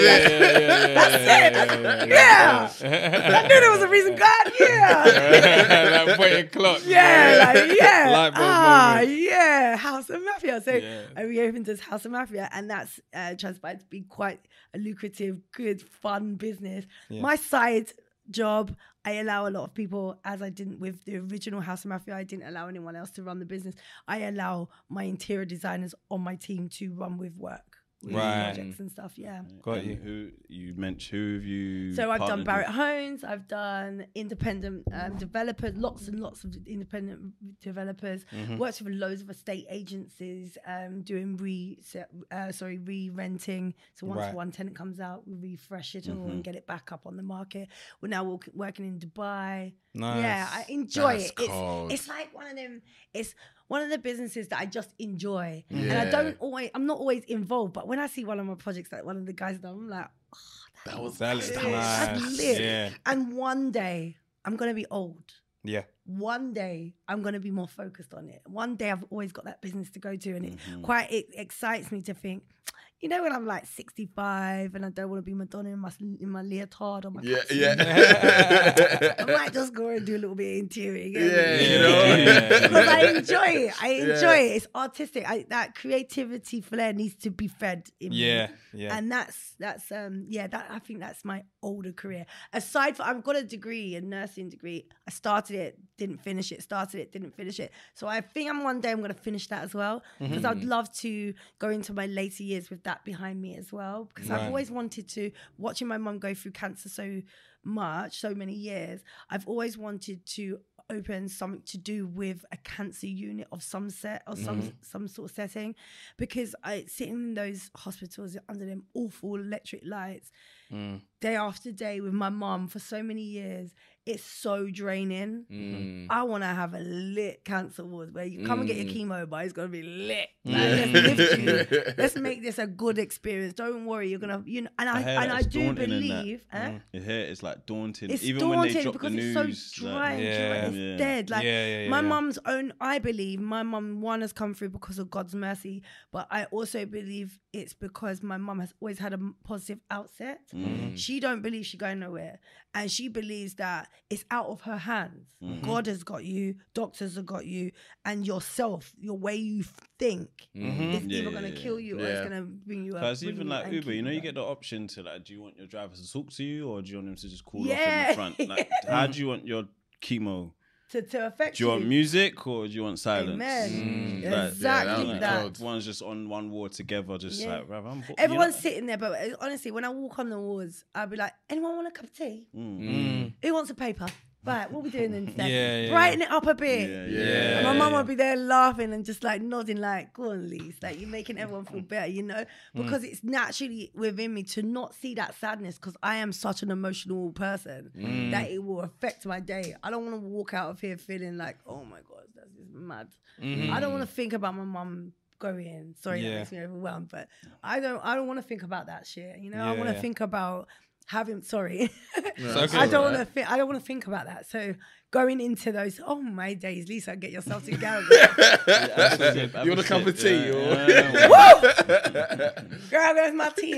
S6: That's it. I knew there was a reason. God, yeah.
S5: Like waiting clock.
S6: Yeah.
S5: Light bulb moment.
S6: Yeah. House of Mafia. So
S5: Yeah.
S6: I reopened as House of Mafia, and that's transpired to be quite a lucrative, good, fun business.
S5: Yeah.
S6: My side job, I allow a lot of people, as I didn't with the original House of Mafia, I didn't allow anyone else to run the business. I allow my interior designers on my team to run with work. With
S5: Right.
S6: projects and stuff, yeah.
S5: Got you.
S7: Who you mentioned? Who have you?
S6: So I've done
S7: partnered
S6: Barrett
S7: with?
S6: Homes, I've done independent developers, lots and lots of independent developers, worked with loads of estate agencies, doing re-renting. So once one tenant comes out, we refresh it all and get it back up on the market. We're now working in Dubai.
S5: Nice.
S6: Yeah, I enjoy
S8: That's
S6: it.
S8: cold.
S6: It's like one of them, it's one of the businesses that I just enjoy. And I'm not always involved, but when I see one of my projects that one of the guys done, I'm like,
S8: That was
S5: That's
S6: lit.
S5: nice.
S6: That's lit.
S5: Yeah.
S6: And one day I'm going to be old.
S5: Yeah.
S6: One day I'm going to be more focused on it. One day I've always got that business to go to, and it excites me to think, you know, when I'm like 65 and I don't want to be Madonna in my leotard or my I might just go and do a little bit of interior.
S8: you know.
S6: Because I enjoy it. I enjoy it. It's artistic. That creativity flair needs to be fed in me.
S5: Yeah.
S6: And that's I think that's my older career. Aside from, I've got a degree, a nursing degree. I started it, didn't finish it. Started it, didn't finish it. So I think one day I'm going to finish that as well, because I'd love to go into my later years with that behind me as well. Because I've always wanted to, watching my mum go through cancer so many years, I've always wanted to open something to do with a cancer unit of some set or some sort of setting, because I sitting in those hospitals under them awful electric lights day after day with my mum for so many years, it's so draining. I want to have a lit cancer ward where you come and get your chemo, but it's going to be lit. Like, let's lift you. Let's make this a good experience. Don't worry, you're going to, you know, and I do believe.
S7: Your hair is like daunting.
S6: It's
S7: Even
S6: daunting
S7: when they drop
S6: because
S7: the news,
S6: it's so dry and dry. It's dead. Like my mum's own, I believe my mum, one, has come through because of God's mercy, but I also believe it's because my mum has always had a positive outset. She don't believe she's going nowhere, and she believes that it's out of her hands. God has got you, doctors have got you, and yourself, your way you think is either going to kill you or it's going to bring you up.
S7: Because even like Uber, you know, you get the option to like, do you want your driver to talk to you or do you want him to just call off in the front? Like, how do you want your chemo?
S6: To affect
S7: do you want music or do you want silence?
S6: Amen.
S7: Like,
S6: Exactly that.
S7: Everyone's just on one ward together, just like, bruv, I'm
S6: everyone's sitting there, but honestly, when I walk on the wards, I'll be like, anyone want a cup of tea? Who wants a paper? Right, what are we doing instead?
S5: Yeah.
S6: Brighten it up a bit.
S7: Yeah.
S6: And my mum would be there laughing and just like nodding like, go on, Lise. Like, you're making everyone feel better, you know? Because it's naturally within me to not see that sadness because I am such an emotional person that it will affect my day. I don't want to walk out of here feeling like, oh my God, that's just mad. I don't want to think about my mum going. Sorry, that makes me overwhelmed, but I don't want to think about that shit. You know, I want to think about having. Sorry, I don't want to. I don't want to think about that. So going into those, oh my days, Lisa, get yourself together.
S8: You want a cup of tea?
S6: Woo! Girl, there's my tea.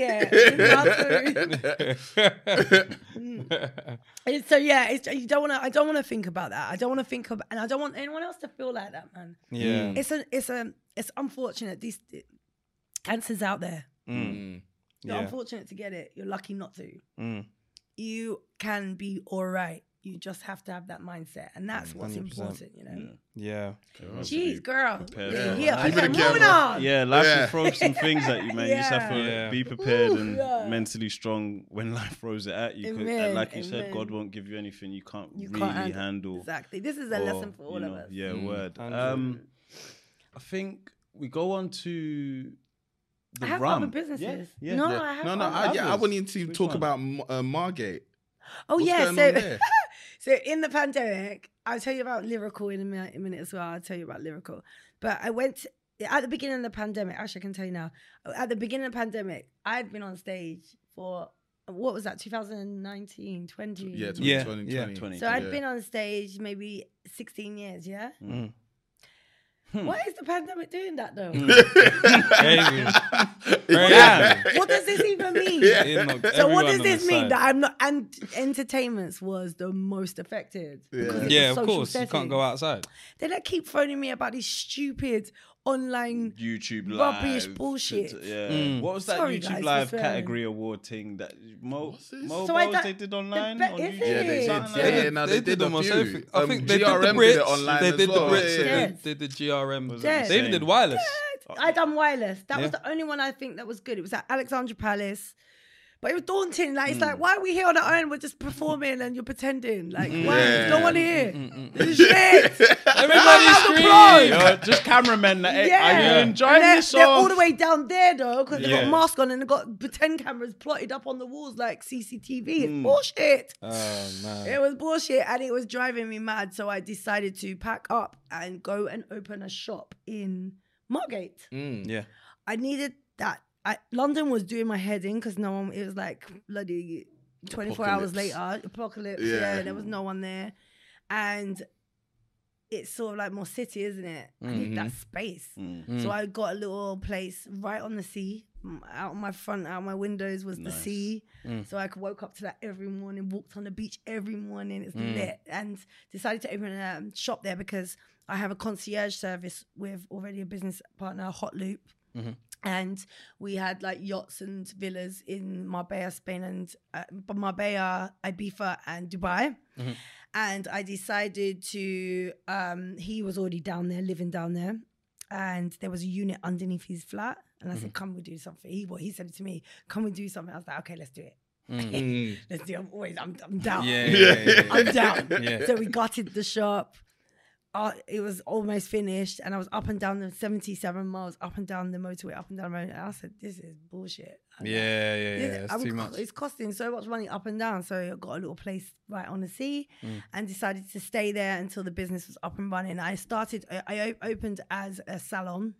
S6: So yeah, you don't want to. I don't want to think about that. I don't want to think about, and I don't want anyone else to feel like that, man.
S5: Yeah,
S6: it's unfortunate. These cancer's out there. You're unfortunate to get it. You're lucky not to. You can be all right. You just have to have that mindset, and that's what's 100%. Important, you know.
S5: Yeah.
S6: Jeez, girl.
S8: Moving
S6: on.
S7: Yeah, life will throw some things at you, man. You just have to be prepared and mentally strong when life throws it at you. And like you said, God won't give you anything you can't really handle.
S6: Exactly. This is a lesson for all of us.
S7: Yeah, word. I think we go on to the
S6: I have
S7: rum.
S6: other businesses.
S7: Yeah.
S6: No, I have other.
S8: I wanted to talk about Margate.
S6: Oh,
S8: What's
S6: yeah.
S8: going on there?
S6: So in the pandemic, I'll tell you about Lyrical in a minute as well. I'll tell you about Lyrical. But I went at the beginning of the pandemic. Actually, I can tell you now. At the beginning of the pandemic, I'd been on stage for, what was that, 2019, 20?
S8: Yeah, 2020.
S6: So I'd been on stage maybe 16 years, yeah? Why is the pandemic doing that though? What does this even mean? So what does this mean? That I'm not, and entertainments was the most affected.
S5: Yeah, of course. You can't go outside.
S6: They like keep phoning me about these stupid online
S7: YouTube
S6: rubbish
S7: live
S6: bullshit.
S7: What was that
S6: Sorry,
S7: YouTube
S6: guys,
S7: live
S6: this,
S7: category award thing that they did online?
S6: Is it?
S8: They did them on
S5: Sophie. I think they
S8: GRM
S5: did
S8: it online.
S5: They did the
S8: well.
S5: Brits. They did the GRM.
S6: Dead.
S5: They even did wireless.
S6: I done wireless. That was the only one I think that was good. It was at Alexandra Palace. But it was daunting. Like, it's like, why are we here on our own? We're just performing and you're pretending. Like, why? There's no one here. This is shit.
S5: Everybody scream.
S7: Just cameramen. Are you enjoying this?
S6: They're all the way down there, though, because they've got masks on and they've got pretend cameras plotted up on the walls like CCTV. It's bullshit.
S5: Oh, man.
S6: It was bullshit and it was driving me mad. So I decided to pack up and go and open a shop in Margate.
S5: Yeah.
S6: I needed that. London was doing my head in because no one, it was like bloody 24 hours later, apocalypse. Yeah, there was no one there. And it's sort of like more city, isn't it? I need that space. So I got a little place right on the sea. Out my front, out my windows was the sea. So I woke up to that every morning, walked on the beach every morning. It's lit. And decided to open a shop there because I have a concierge service with already a business partner, Hot Loop. And we had like yachts and villas in Marbella, Spain, and Marbella, Ibiza, and Dubai. And I decided to, he was already down there, living down there. And there was a unit underneath his flat. And I said, can we do something? He said it to me, can we do something? I was like, okay, let's do it. Let's do it. I'm down. I'm down. So we gutted the shop. It was almost finished and I was up and down the 77 miles, up and down the motorway, up and down the road. And I said, this is bullshit.
S5: It's too much.
S6: It's costing so much money up and down. So I got a little place right on the sea and decided to stay there until the business was up and running. I opened as a salon.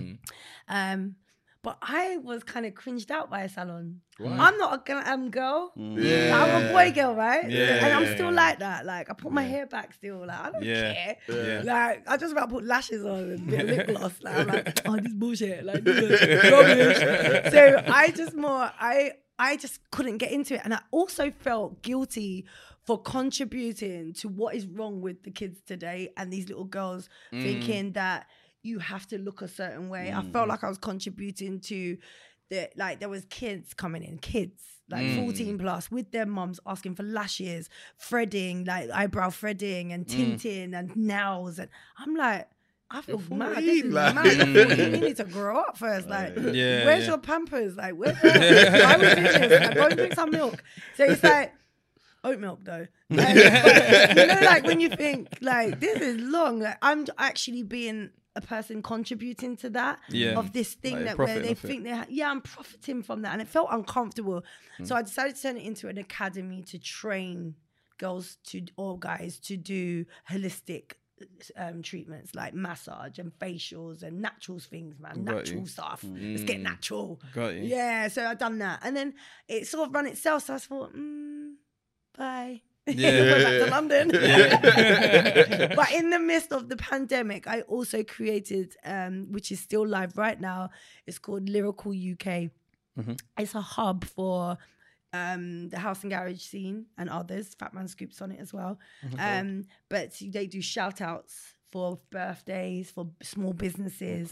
S6: But I was kind of cringed out by a salon. Why? I'm not a girl. I'm a boy girl, right? And I'm still like that. Like, I put my hair back still. Like, I don't care. Like, I just about put lashes on and a bit of lip gloss. Like, I'm like, oh, this bullshit. Like, this is rubbish. So I just couldn't get into it. And I also felt guilty for contributing to what is wrong with the kids today and these little girls thinking that you have to look a certain way. I felt like I was contributing to there was kids coming in, like 14 plus with their mums asking for lashes, threading, like eyebrow threading and tinting and nails. And I'm like, I feel mad. This is mad. You need to grow up first. Like, where's your Pampers? Like, why would you do this? Like, go and drink some milk. So it's like, oat milk though. You know, like when you think like this is long, like, I'm actually being a person contributing to that of this thing
S5: like
S6: that where they think I'm profiting from that, and it felt uncomfortable. So I decided to turn it into an academy to train girls or guys to do holistic treatments like massage and facials and natural things, man. Natural stuff. Let's get natural.
S5: Got you.
S6: Yeah, so I've done that. And then it sort of run itself. So I thought, bye.
S5: Yeah.
S6: Went back to London. But in the midst of the pandemic, I also created, which is still live right now, it's called Lyrical UK. It's a hub for the house and garage scene and others. Fat Man Scoop's on it as well. But they do shout outs for birthdays, for small businesses.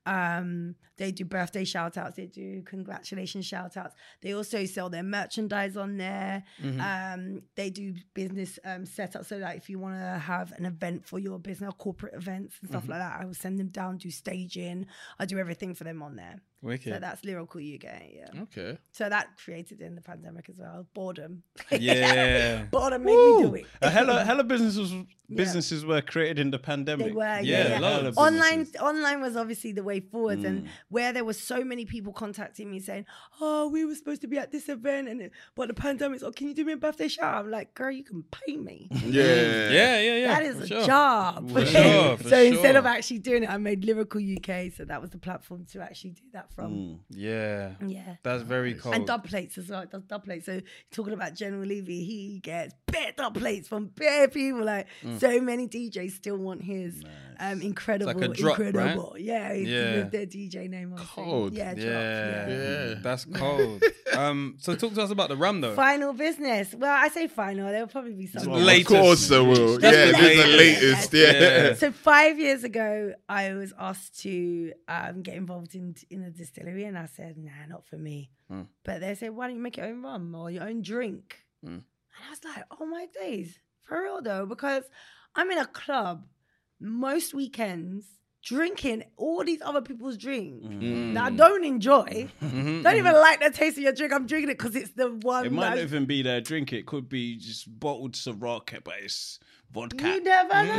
S6: They do birthday shout outs. They do congratulations shout outs. They also sell their merchandise on there. They do business setups. So like if you want to have an event for your business, corporate events and stuff like that, I will send them down, do staging. I do everything for them on there.
S5: Wicked.
S6: So that's Lyrical UK, yeah.
S8: Okay.
S6: So that created in the pandemic as well. Boredom.
S5: Yeah.
S6: Boredom made me do it.
S7: Hella businesses were created in the pandemic.
S6: They were,
S5: Yeah, loads.
S6: Online was obviously the way forward, and where there were so many people contacting me saying, "Oh, we were supposed to be at this event, but the pandemic's. Oh, can you do me a birthday shout?" I'm like, "Girl, you can pay me.
S5: Yeah.
S6: That is a job."
S5: For sure.
S6: So instead of actually doing it, I made Lyrical UK. So that was the platform to actually do that from.
S5: Yeah.
S6: Yeah.
S5: That's very cool.
S6: And dub plates as well. It does dub plates. So talking about General Levy, he gets bare dub plates from bare people. Like so many DJs still want his incredible,
S5: it's like a drop,
S6: incredible.
S5: Right?
S6: Yeah,
S5: Yeah.
S6: with their DJ name on it.
S8: Cold.
S6: Yeah, drop.
S5: Yeah. That's cold. So talk to us about the rum though.
S6: Final business. Well, I say final. There'll probably be some.
S8: Of course there will.
S5: That's
S8: Yeah,
S5: the
S8: this is the latest. Yeah.
S6: So 5 years ago, I was asked to get involved in a distillery, and I said, "Nah, not for me." But they said, "Why don't you make your own rum or your own drink?" And I was like, "Oh my days, for real though," because I'm in a club most weekends drinking all these other people's drinks that I don't enjoy. Don't even like the taste of your drink. I'm drinking it because it's the one.
S7: It might not even be their drink. It could be just bottled Ciroc, but it's vodka.
S6: You never know.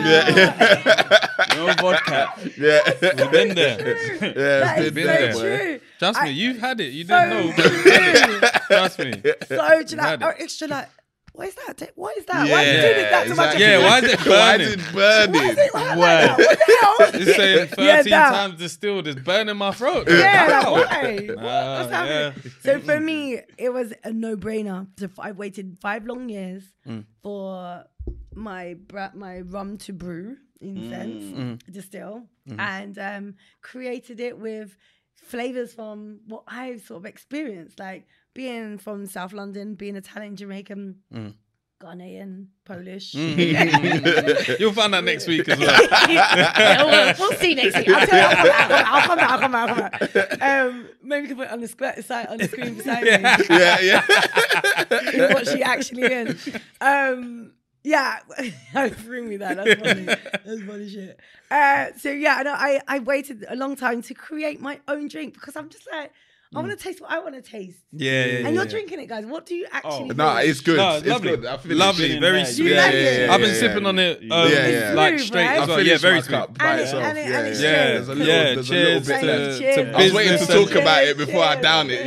S7: No vodka.
S5: We've been there.
S6: That is
S5: been
S6: so
S5: there.
S6: true.
S5: Trust me, you've had it. You didn't know, but you've had it. Trust me.
S6: So do you
S5: had
S6: like,
S5: it.
S6: extra like, what is that? What is that? Why is it doing that to my
S8: exactly.
S6: drink?
S5: Yeah, why is it
S8: Why
S5: burning?
S8: is it burning?
S6: Why is it like that? What the hell?
S5: It's saying 13
S6: that.
S5: times distilled. It's burning my throat.
S6: Yeah,
S5: Wow.
S6: like, why? What's happening?
S5: yeah.
S6: So for me, it was a no-brainer. So I waited 5 long years for my rum to brew, in sense, distill, and created it with flavors from what I've sort of experienced, like being from South London, being Italian, Jamaican, Ghanaian, Polish.
S5: You'll find that next week as well.
S6: Yeah, we'll see next week. I'll tell you, I'll come back. Maybe we can put it on the screen beside me.
S8: Yeah.
S6: What she actually is. Yeah, bring me that. That's funny. That's funny shit. So yeah, no, I waited a long time to create my own drink because I'm just like, I want to taste what I want to taste.
S5: Yeah.
S6: And you're drinking it, guys. What do you actually think?
S8: No, it's good.
S5: No,
S8: it's
S5: lovely.
S8: good. I finished.
S5: Lovely, very
S7: You
S5: sweet.
S6: like it?
S5: I've been sipping on it like
S6: Smooth,
S5: straight
S6: right?
S5: as well.
S8: I
S5: Yeah,
S8: finished
S5: very
S8: my
S5: sweet.
S8: cup by
S6: And it-
S8: itself.
S6: and it- and it's
S8: Yeah,
S6: straight.
S8: there's a little,
S5: Yeah,
S8: there's a
S5: cheers
S8: little bit
S6: to
S8: left.
S6: cheers.
S8: I was waiting to
S5: Business
S8: talk about it
S6: Cheers.
S8: before I down it.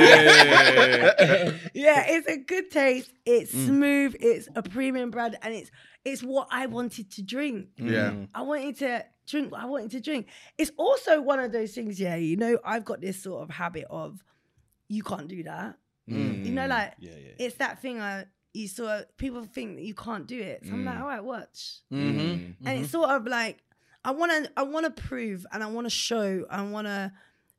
S5: Yeah.
S6: Yeah, it's a good taste. It's smooth. It's a premium brand, and it's what I wanted to drink.
S8: Yeah.
S6: I wanted to drink what I wanted to drink. It's also one of those things, yeah, you know, I've got this sort of habit of, you can't do that. You know, like, it's that thing you saw, people think that you can't do it. So I'm like, all right, watch. And it's sort of like, I want to prove, and I want to show, I want to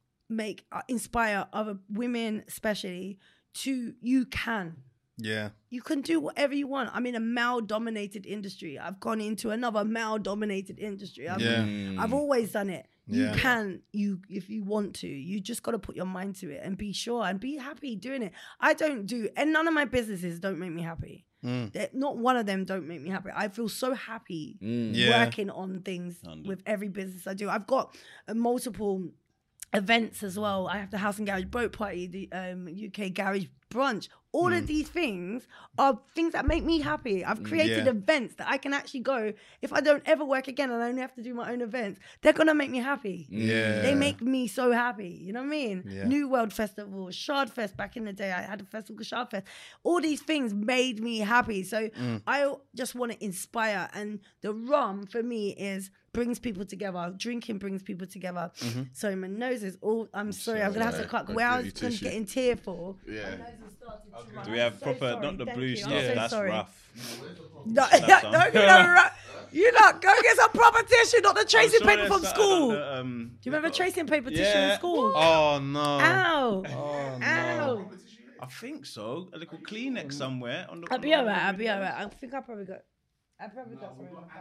S6: inspire other women, especially, you can.
S5: Yeah.
S6: You can do whatever you want. I'm in a male-dominated industry. I've gone into another male-dominated industry. I've always done it.
S5: Yeah.
S6: You can, if you want to. You just got to put your mind to it and be sure and be happy doing it. And none of my businesses don't make me happy. Not one of them don't make me happy. I feel so happy working on things with every business I do. I've got multiple events as well. I have the House and Garage Boat Party, the UK Garage Brunch. All of these things are things that make me happy. I've created events that I can actually go. If I don't ever work again and I only have to do my own events, they're gonna make me happy.
S5: Yeah,
S6: they make me so happy. You know what I mean?
S5: Yeah.
S6: New World Festival, Shard Fest. Back in the day, I had a festival called Shard Fest. All these things made me happy. So I just want to inspire. And the rum for me brings people together. Drinking brings people together. So my nose is all. I'm sorry. I'm gonna have to cut. Where I was gonna get in tearful.
S8: Yeah.
S6: My nose has started to run.
S7: Do we have
S6: I'm so
S7: proper,
S6: sorry.
S7: not the
S6: Thank
S7: blue
S6: you.
S7: stuff?
S6: I'm so
S7: That's
S6: sorry.
S7: rough.
S6: No, don't give them a you lot go get some proper tissue, not the tracing paper from school. Do you remember tracing paper tissue in school?
S5: Oh no!
S6: Ow!
S5: Oh no!
S6: Ow!
S7: I think so. A little Kleenex somewhere on the.
S6: I'll be alright. I think I probably got some in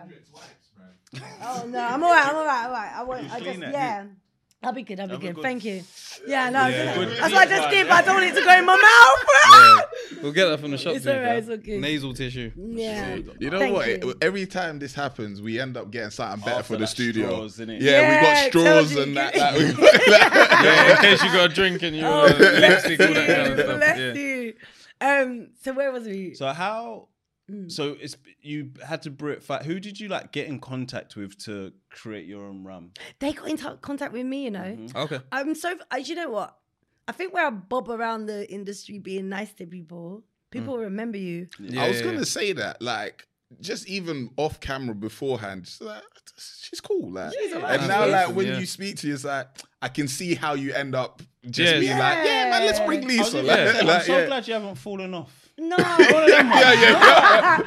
S6: my bag. Oh no, I'm alright. I won't. I just I'll be good. Thank you. Yeah, no, that's why I just did, but I don't want it to go in my mouth.
S5: We'll get that from the shop.
S6: It's alright, it's okay.
S5: Nasal tissue.
S6: Yeah.
S8: You know
S6: Thank
S8: what?
S6: you.
S8: Every time this happens, we end up getting something better for the
S7: like
S8: studio.
S7: straws, innit?
S8: Yeah, we got
S6: Yeah,
S8: straws
S6: told
S8: and
S6: you.
S8: that.
S5: Yeah, in case you got a drink and you lipstick, all that kind of stuff.
S6: Bless you. So where was we?
S7: So how? So you had to who did you like get in contact with to create your own rum?
S6: They got in contact with me, you know.
S5: Okay.
S6: I'm so. You know what? I think where I bob around the industry being nice to people remember you.
S5: Yeah,
S8: I was gonna say that, like, just even off camera beforehand, just like, she's cool, like,
S6: alright.
S8: and now, like, when
S5: Yeah.
S8: you speak to you, it's like I can see how you end up just
S5: Yes.
S8: being like, yeah, man, let's bring Lisa.
S7: I'm so glad you haven't fallen off.
S6: No.
S8: Yeah.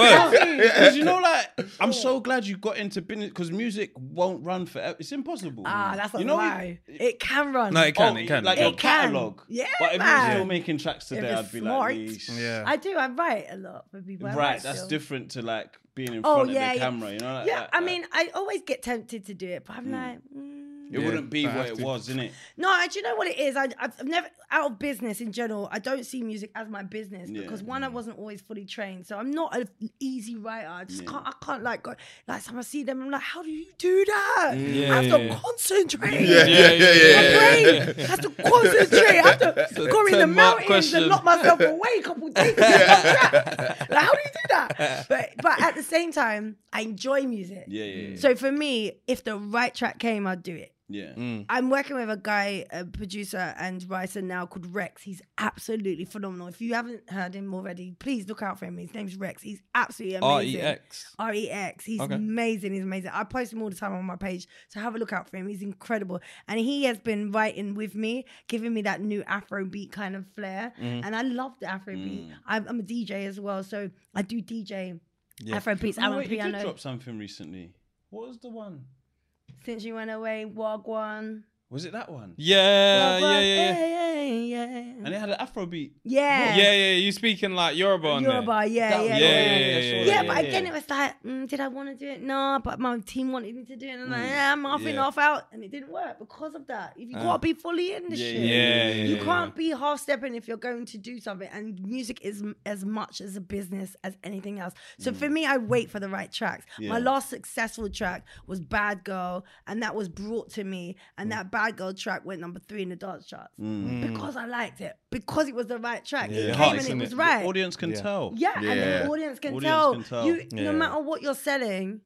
S7: Because you know, like, I'm so glad you got into business because music won't run forever. It's impossible.
S6: That's not
S7: you know,
S6: lie. It can run.
S5: No, it can.
S7: Like
S6: It
S7: your
S6: can.
S7: catalogue.
S6: Yeah,
S7: But if
S6: man.
S7: you're still making tracks today,
S6: it's
S7: I'd be
S6: smart.
S7: like, "Yeesh."
S5: Yeah.
S6: I do. I write a lot for people. I
S7: Right,
S6: write
S7: that's
S6: still.
S7: different to like being in
S6: Oh,
S7: front
S6: yeah,
S7: of the
S6: yeah.
S7: camera, you know? Like,
S6: Yeah, I mean, I always get tempted to do it, but I'm like,
S7: it wouldn't be
S5: I
S7: what
S5: have
S7: it
S5: to.
S7: was, innit?
S6: no, do you know what it is? I've never, out of business in general, I don't see music as my business because one, I wasn't always fully trained. So I'm not an easy writer. I just I can't like go, like someone see them, I'm like, how do you do that? I have to concentrate. My brain has to concentrate. I have to go in the
S5: 10-mark
S6: mountains
S5: question.
S6: and lock myself away a couple of days. Like, how do you do that? But at the same time, I enjoy music.
S7: Yeah.
S6: So for me, if the right track came, I'd do it.
S7: Yeah.
S6: I'm working with a guy, a producer and writer now called Rex. He's absolutely phenomenal. If you haven't heard him already, please look out for him. His name's Rex. He's absolutely amazing.
S5: R-E-X.
S6: R-E-X. He's
S5: Okay.
S6: amazing. He's amazing. I post him all the time on my page, so have a look out for him. He's incredible. And he has been writing with me, giving me that new Afrobeat kind of flair. And I love the Afrobeat. I'm a DJ as well, so I do DJ Afrobeats. I'm
S7: Oh,
S6: on
S7: wait, you did
S6: piano.
S7: drop something recently. What was the one?
S6: Since you went away, Wagwan.
S7: Was it that one?
S5: Yeah.
S6: Yeah.
S7: And it had an Afrobeat.
S6: Yeah.
S5: You speaking like Yoruba on there.
S6: Yoruba, yeah.
S5: Yeah,
S6: But again, it was like, did I want to do it? No, but my team wanted me to do it. And I'm like, I'm half in, half out. And it didn't work because of that. If you got to be fully in the shit. You can't be half stepping if you're going to do something. And music is as much as a business as anything else. So for me, I wait for the right tracks. My last successful track was Bad Girl. And that was brought to me. And that Bad Girl track went number 3 in the dance charts. Because I liked it. Because it was the right track. It came and it was right.
S7: The audience can tell.
S6: Yeah, and the audience can tell. You, no matter what you're selling,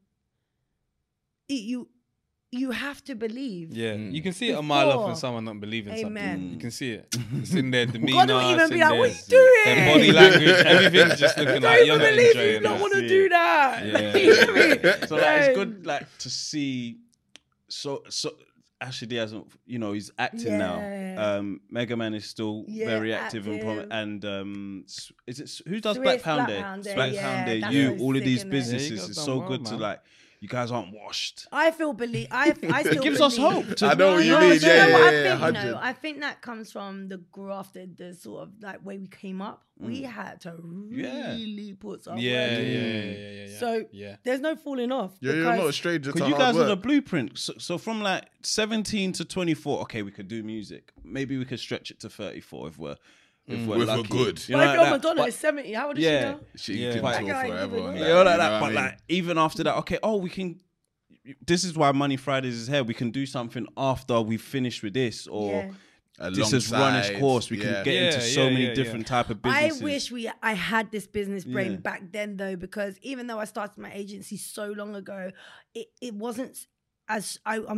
S6: you have to believe.
S5: Yeah, you can see it a mile off when someone not believing something. You can see it. It's in their demeanor.
S6: God don't even be like, what are you doing?
S5: Their body language, everything's just looking like you're not
S6: believe
S5: enjoying
S6: you don't
S5: it.
S6: want to do that.
S5: Yeah.
S7: So like, it's good like to see. So Ashley Diaz, you know, he's acting now. Mega Man is still very active and is it who does
S6: Swiss
S7: Black Pound Day?
S6: Black Pound Day,
S7: you,
S6: so
S7: all of
S6: sick,
S7: these
S6: innit?
S7: businesses. It's so good to like. You guys aren't washed.
S6: I still believe. I still
S7: It gives
S6: believe.
S7: us hope.
S8: I know what you mean.
S6: Do you know what I think?
S8: 100.
S6: I think that comes from the grafted, the sort of like way we came up. We had to really put some work in.
S5: Yeah.
S6: So there's no falling off.
S8: You're not a stranger to
S7: Because you
S8: hard
S7: guys
S8: work.
S7: are the blueprint. So from like 17 to 24, okay, we could do music. Maybe we could stretch it to 34 if we're lucky.
S8: good.
S7: You know,
S6: My
S7: like
S6: girl
S7: that.
S6: Madonna
S7: But-
S6: is 70. How old is
S7: Yeah.
S6: she now?
S8: She can
S7: Like-
S8: talk forever.
S6: Yeah,
S8: on
S7: Yeah,
S8: that,
S7: like
S8: you
S7: that.
S8: know
S7: But
S8: what I
S7: like even after that, okay, we can. this is why Money Fridays is here. We can do something after we've finished with this, or this has run its course. We can get into so many different type of businesses.
S6: I wish I had this business brain back then, though, because even though I started my agency so long ago, it wasn't as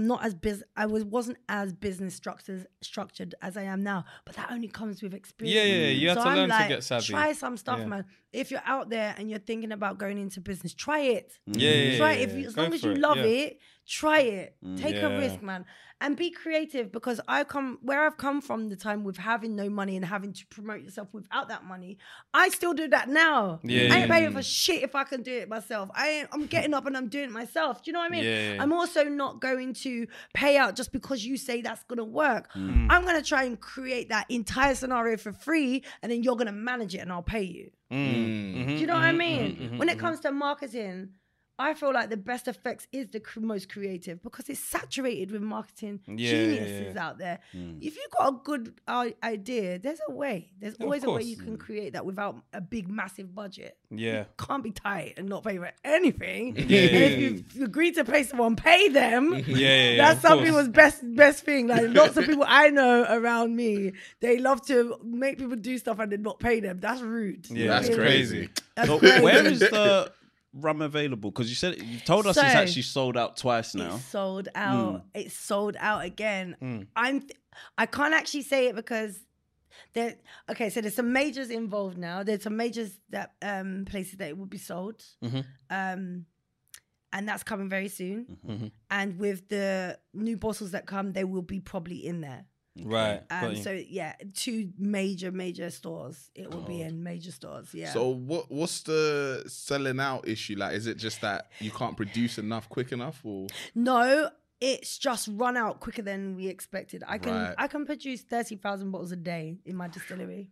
S6: wasn't as business structured as I am now. But that only comes with experience.
S5: Yeah. You have to learn to get savvy.
S6: Try some stuff, man. If you're out there and you're thinking about going into business, try it.
S5: Try
S6: it. As long as you love it, try it. Take a risk, man. And be creative, because I've come from the time with having no money and having to promote yourself without that money. I still do that now. I ain't paying for shit if I can do it myself. I'm getting up and I'm doing it myself. Do you know what I mean? I'm also not going to pay out just because you say that's going to work. I'm going to try and create that entire scenario for free, and then you're going to manage it and I'll pay you. Do you know what I mean? When it comes to marketing, I feel like the best effects is the most creative, because it's saturated with marketing geniuses out there. If you've got a good idea, there's a way. There's always a way you can create that without a big, massive budget. You can't be tight and not pay for anything. And if you agree to pay someone, pay them. That's some people's best thing. Like lots of people I know around me, they love to make people do stuff and then not pay them. That's rude.
S5: That's crazy.
S7: So where is the rum available? Because you've told us it's actually sold out twice now.
S6: It's sold out. It's sold out again. I can't actually say it because so there's some majors involved now. There's some majors that places that it will be sold. And that's coming very soon. And with the new bottles that come, they will be probably in there.
S5: Right.
S6: So 2 major stores. It will be in major stores. Yeah.
S8: So what's the selling out issue? Like, is it just that you can't produce enough quick enough, or
S6: no? It's just run out quicker than we expected. I can produce 30,000 bottles a day in my distillery.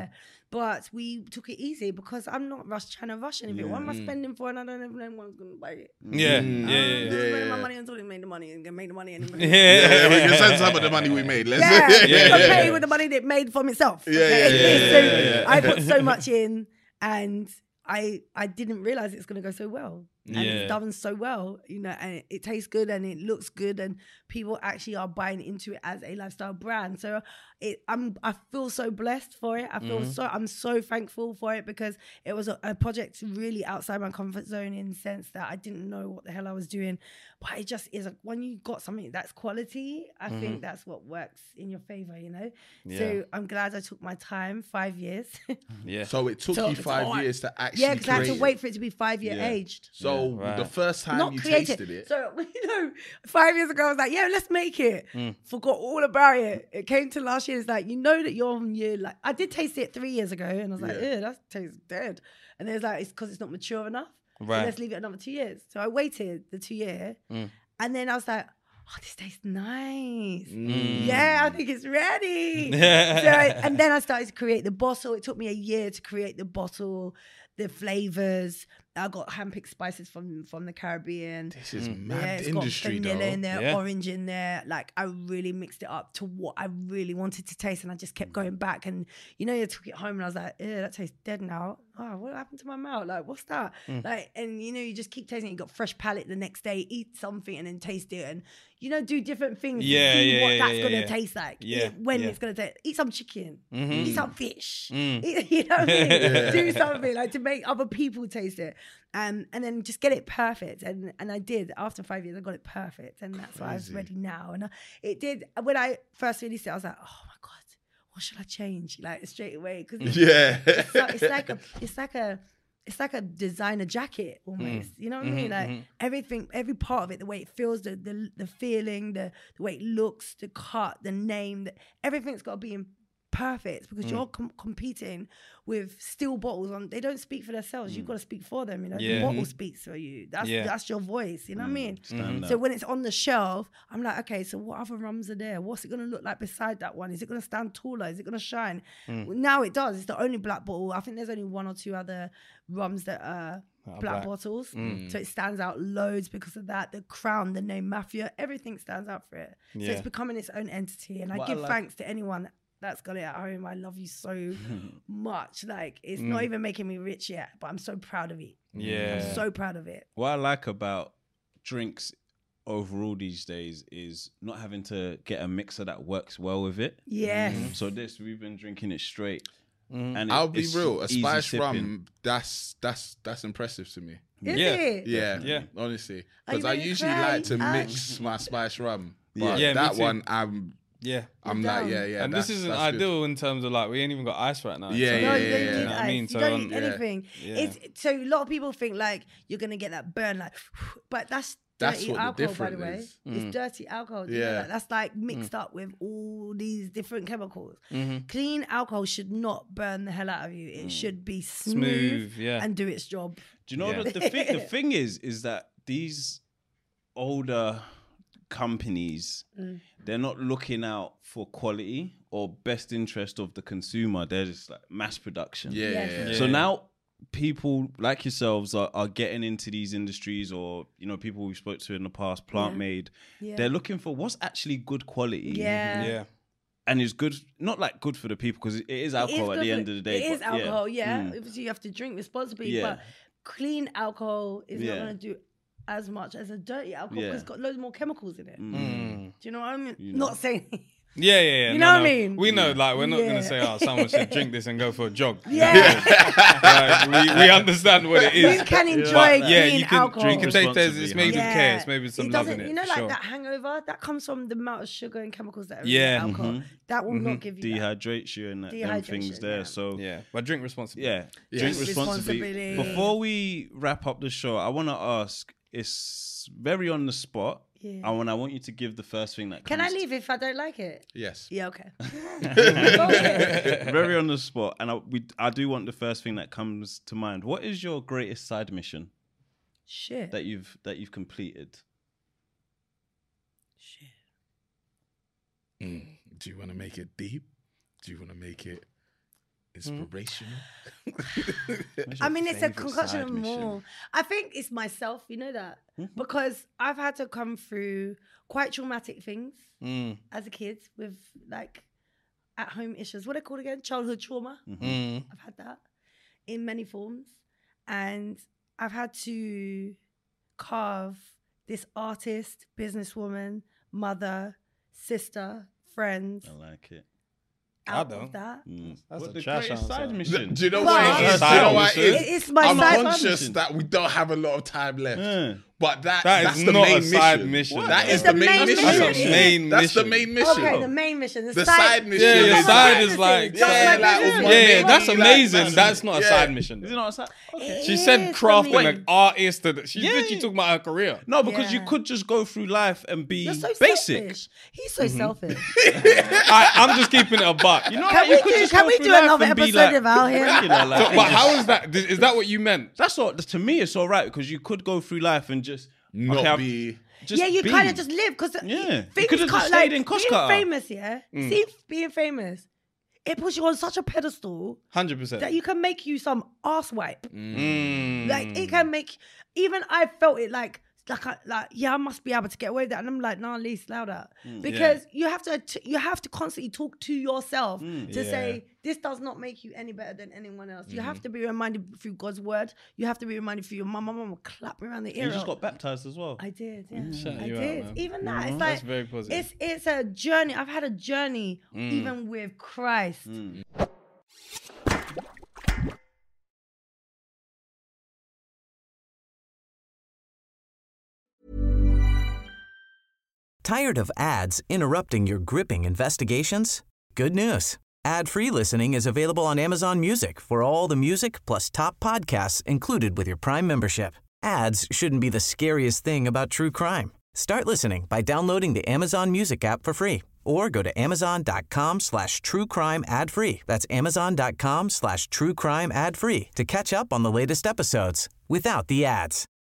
S6: But we took it easy because I'm not trying to rush anything. What am I spending for? And I don't even know when I'm going to buy it.
S5: I'm
S6: spending my money until we made the money and make the money anyway.
S8: We can send some of the money we made. Let's
S6: pay with the money that it made from itself. I put so much in, and I didn't realize it's going to go so well. And it's done so well, and it tastes good and it looks good, and people actually are buying into it as a lifestyle brand. So I feel so blessed for it. I'm so thankful for it, because it was a project really outside my comfort zone, in the sense that I didn't know what the hell I was doing. But it just is when you got something that's quality, I think that's what works in your favor, So I'm glad I took my time, 5 years.
S8: So it took you 5 years to actually
S6: because I had to wait for it to be 5-year aged.
S8: So the first time you tasted it.
S6: So 5 years ago I was like, let's make it. Forgot all about it. It came to last year. It's like, that you're on year, like, I did taste it 3 years ago, and I was like, that tastes dead. And then it's like, it's because it's not mature enough. Right. So let's leave it another 2 years. So I waited the 2 year, and then I was like, this tastes nice. I think it's ready. And then I started to create the bottle. It took me a year to create the bottle, the flavors. I got hand-picked spices from the Caribbean.
S8: This is mad industry,
S6: it's got vanilla in there, orange in there. Like, I really mixed it up to what I really wanted to taste, and I just kept going back. And I took it home, and I was like, that tastes dead now. Oh, what happened to my mouth? Like, what's that? Like, and you just keep tasting it. You got fresh palate the next day. Eat something and then taste it, and do different things to see what that's gonna taste like. It's gonna taste. Eat some chicken. Eat some fish. You know what I mean? Do something like to make other people taste it. And then just get it perfect. And I did. After 5 years, I got it perfect. And that's why I was ready now. And it did. When I first released it, I was like, oh my God, what should I change? Like, straight away. Cause it's like a designer jacket almost. You know what I mean? Like everything, every part of it, the way it feels, the feeling, the way it looks, the cut, the name, everything's got to be in perfect, because you're competing with still bottles on. They don't speak for themselves. You've got to speak for them. The bottle speaks for you. That's your voice. You know what I mean? So when it's on the shelf, I'm like, okay, so what other rums are there? What's it going to look like beside that one? Is it going to stand taller? Is it going to shine? Well, now it does. It's the only black bottle. I think there's only 1 or 2 other rums that are black bottles. So it stands out loads because of that. The crown, the name Mafia, everything stands out for it. So it's becoming its own entity. And I give thanks to anyone that's got it at home. I love you so much. Like, it's not even making me rich yet, but I'm so proud of it. I'm so proud of it.
S7: What I like about drinks overall these days is not having to get a mixer that works well with it.
S6: Yes.
S7: So we've been drinking it straight. And
S8: I'll be real, a
S7: easy
S8: spice
S7: sipping.
S8: rum, that's impressive to me.
S6: Is
S5: Yeah.
S6: it?
S8: Yeah, honestly,
S6: Are you
S8: because I
S6: ready to
S8: usually
S6: try?
S8: like to mix my spice rum. But
S5: Yeah, me
S8: that
S5: too.
S8: one, I'm
S5: Yeah.
S8: like,
S6: down.
S8: yeah.
S5: And this isn't
S8: that's good.
S5: ideal in terms of like, we ain't even got ice right now.
S8: Yeah,
S5: so-
S8: yeah,
S6: No, you
S8: yeah,
S6: don't
S8: yeah.
S6: need
S5: You know what I
S6: ice.
S5: mean?
S6: You
S5: So,
S6: don't need
S8: yeah.
S6: anything.
S5: Yeah.
S6: So a lot of people think like you're gonna get that burn, like, but that's
S8: That's
S6: dirty
S8: what the
S6: alcohol, by the
S8: difference
S6: way.
S8: is.
S6: It's dirty alcohol. Do you know
S8: Yeah.
S6: that? That's like mixed up with all these different chemicals.
S5: Mm-hmm.
S6: Clean alcohol should not burn the hell out of you. It should be smooth,
S5: Smooth, yeah.
S6: and do its job.
S7: Do you know
S5: Yeah.
S7: what the thing is that these older companies, they're not looking out for quality or best interest of the consumer. They're just like mass production.
S8: Yeah,
S6: Yes.
S8: yeah, yeah.
S7: So now people like yourselves are getting into these industries, or people we spoke to in the past, plant made.
S6: Yeah.
S7: They're looking for what's actually good quality.
S6: Yeah.
S5: Yeah.
S7: And it's good, not like good for the people, because it is alcohol at the end of the day.
S6: It is
S7: but yeah.
S6: alcohol, yeah. Obviously, you have to drink responsibly,
S7: Yeah.
S6: but clean alcohol is
S7: Yeah.
S6: not going to do as much as a dirty alcohol
S7: Yeah.
S6: because it's got loads more chemicals in it.
S5: Mm.
S6: Do you know what I mean?
S7: You know.
S6: Not saying.
S5: Yeah, yeah, yeah.
S6: You know what I mean?
S5: We know, like, we're not going
S6: Yeah.
S5: to say, someone should drink this and go for a jog.
S6: Yeah.
S5: Like, we understand what it is.
S6: You can enjoy
S5: But, yeah,
S6: clean
S5: you can,
S6: alcohol.
S5: you can taste there's it's made with
S6: Yeah.
S5: care, it's made with some
S6: It
S5: love
S6: doesn't,
S5: in it.
S6: you know,
S5: for
S6: like
S5: sure.
S6: that hangover, that comes from the amount of sugar and chemicals that are
S5: Yeah.
S6: in the alcohol. That will not give you that.
S7: Dehydrates you and them
S6: Dehydration,
S7: things there.
S6: yeah.
S7: So
S5: Yeah, but drink responsibly.
S7: yeah,
S8: Yes.
S7: drink responsibly.
S6: Responsibility.
S7: Before we wrap up the show, I want to ask, it's very on the spot.
S6: Yeah.
S7: I want you to give the first thing that
S6: Can I
S7: comes
S6: leave if I don't like it?
S8: Yes.
S6: Yeah, okay.
S7: very on the spot, and I do want the first thing that comes to mind. What is your greatest side mission
S6: Shit.
S7: that you've completed?
S6: Shit.
S8: Do you want to make it deep? Do you want to make it inspirational?
S7: What's
S6: I
S7: your
S6: mean, it's a
S7: favourite
S6: concoction
S7: side
S6: of
S7: mission?
S6: more. I think it's myself, you know that? Because I've had to come through quite traumatic things as a kid with like at-home issues. What are they called again? Childhood trauma. I've had that in many forms. And I've had to carve this artist, businesswoman, mother, sister, friend
S7: I like it.
S6: out
S5: don't.
S6: of that.
S5: That's
S7: What
S5: a
S7: the
S5: trash
S7: greatest
S5: answer.
S7: side mission?
S8: Do you know
S6: Well,
S8: what it is? Do
S5: Side
S8: you know what it
S5: mission.
S8: is?
S6: It's my
S8: I'm
S6: side
S8: conscious
S7: mission.
S8: that we don't have a lot of time left.
S7: Yeah.
S8: But
S5: That
S8: that's
S5: is
S8: the
S5: not
S8: main
S5: a side
S8: mission.
S5: mission.
S8: That
S5: It's
S8: is
S6: the
S8: the main
S6: main
S8: mission.
S6: mission.
S5: That's the main
S8: That's the
S5: mission.
S8: main mission.
S6: Okay, the main mission.
S8: The side mission.
S5: Yeah, your
S8: is
S5: side
S8: like-
S5: is like,
S6: That's
S8: Yeah,
S6: my
S8: like,
S6: business.
S8: with
S5: yeah,
S8: my
S5: that's
S8: baby,
S5: amazing.
S8: like,
S5: That's not a
S8: yeah.
S5: side mission.
S7: Is it not a side? Okay.
S5: She
S6: It
S5: said
S6: is
S5: crafting
S6: for me.
S5: an artist. She's
S7: Yeah.
S5: literally talking about her career.
S7: No, because you
S6: Yeah.
S7: could just go through life and be
S6: You're so
S7: basic.
S6: selfish. He's so selfish.
S5: I'm just keeping it a buck.
S7: You know,
S6: Can
S7: you
S6: we
S7: could
S6: do-
S7: just
S6: can
S7: go
S6: we
S7: through
S6: do
S7: life
S6: another
S7: and be
S6: episode
S7: like
S6: about him?
S7: regular, like,
S5: So, but how is that? Is that what you meant?
S7: That's what to me. It's all right because you could go through life and just
S8: Not be.
S7: just
S6: yeah, you
S7: be.
S6: kind of just live because
S7: Yeah. You
S6: things
S7: could've just
S6: like
S7: stayed in
S6: being
S7: Costco.
S6: famous. Yeah, see, being famous, it puts you on such a pedestal
S5: 100%.
S6: that you can make you some ass wipe.
S5: Mm.
S6: Like it can make. Even I felt it like yeah, I must be able to get away with that, and I'm like, nah, Lee, slow down, because you have to constantly talk to yourself to say this does not make you any better than anyone else. You have to be reminded through God's word. You have to be reminded through your mum. My mum will clap me around the ear.
S7: You just got baptized as well.
S6: I did, yeah.
S5: Shout
S6: I
S5: you out,
S6: did.
S5: man.
S6: Even that, it's like
S5: That's very positive.
S6: It's a journey. I've had a journey even with Christ.
S9: Tired of ads interrupting your gripping investigations? Good news. Ad-free listening is available on Amazon Music for all the music plus top podcasts included with your Prime membership. Ads shouldn't be the scariest thing about true crime. Start listening by downloading the Amazon Music app for free or go to amazon.com/truecrime ad-free. That's amazon.com/truecrime ad-free to catch up on the latest episodes without the ads.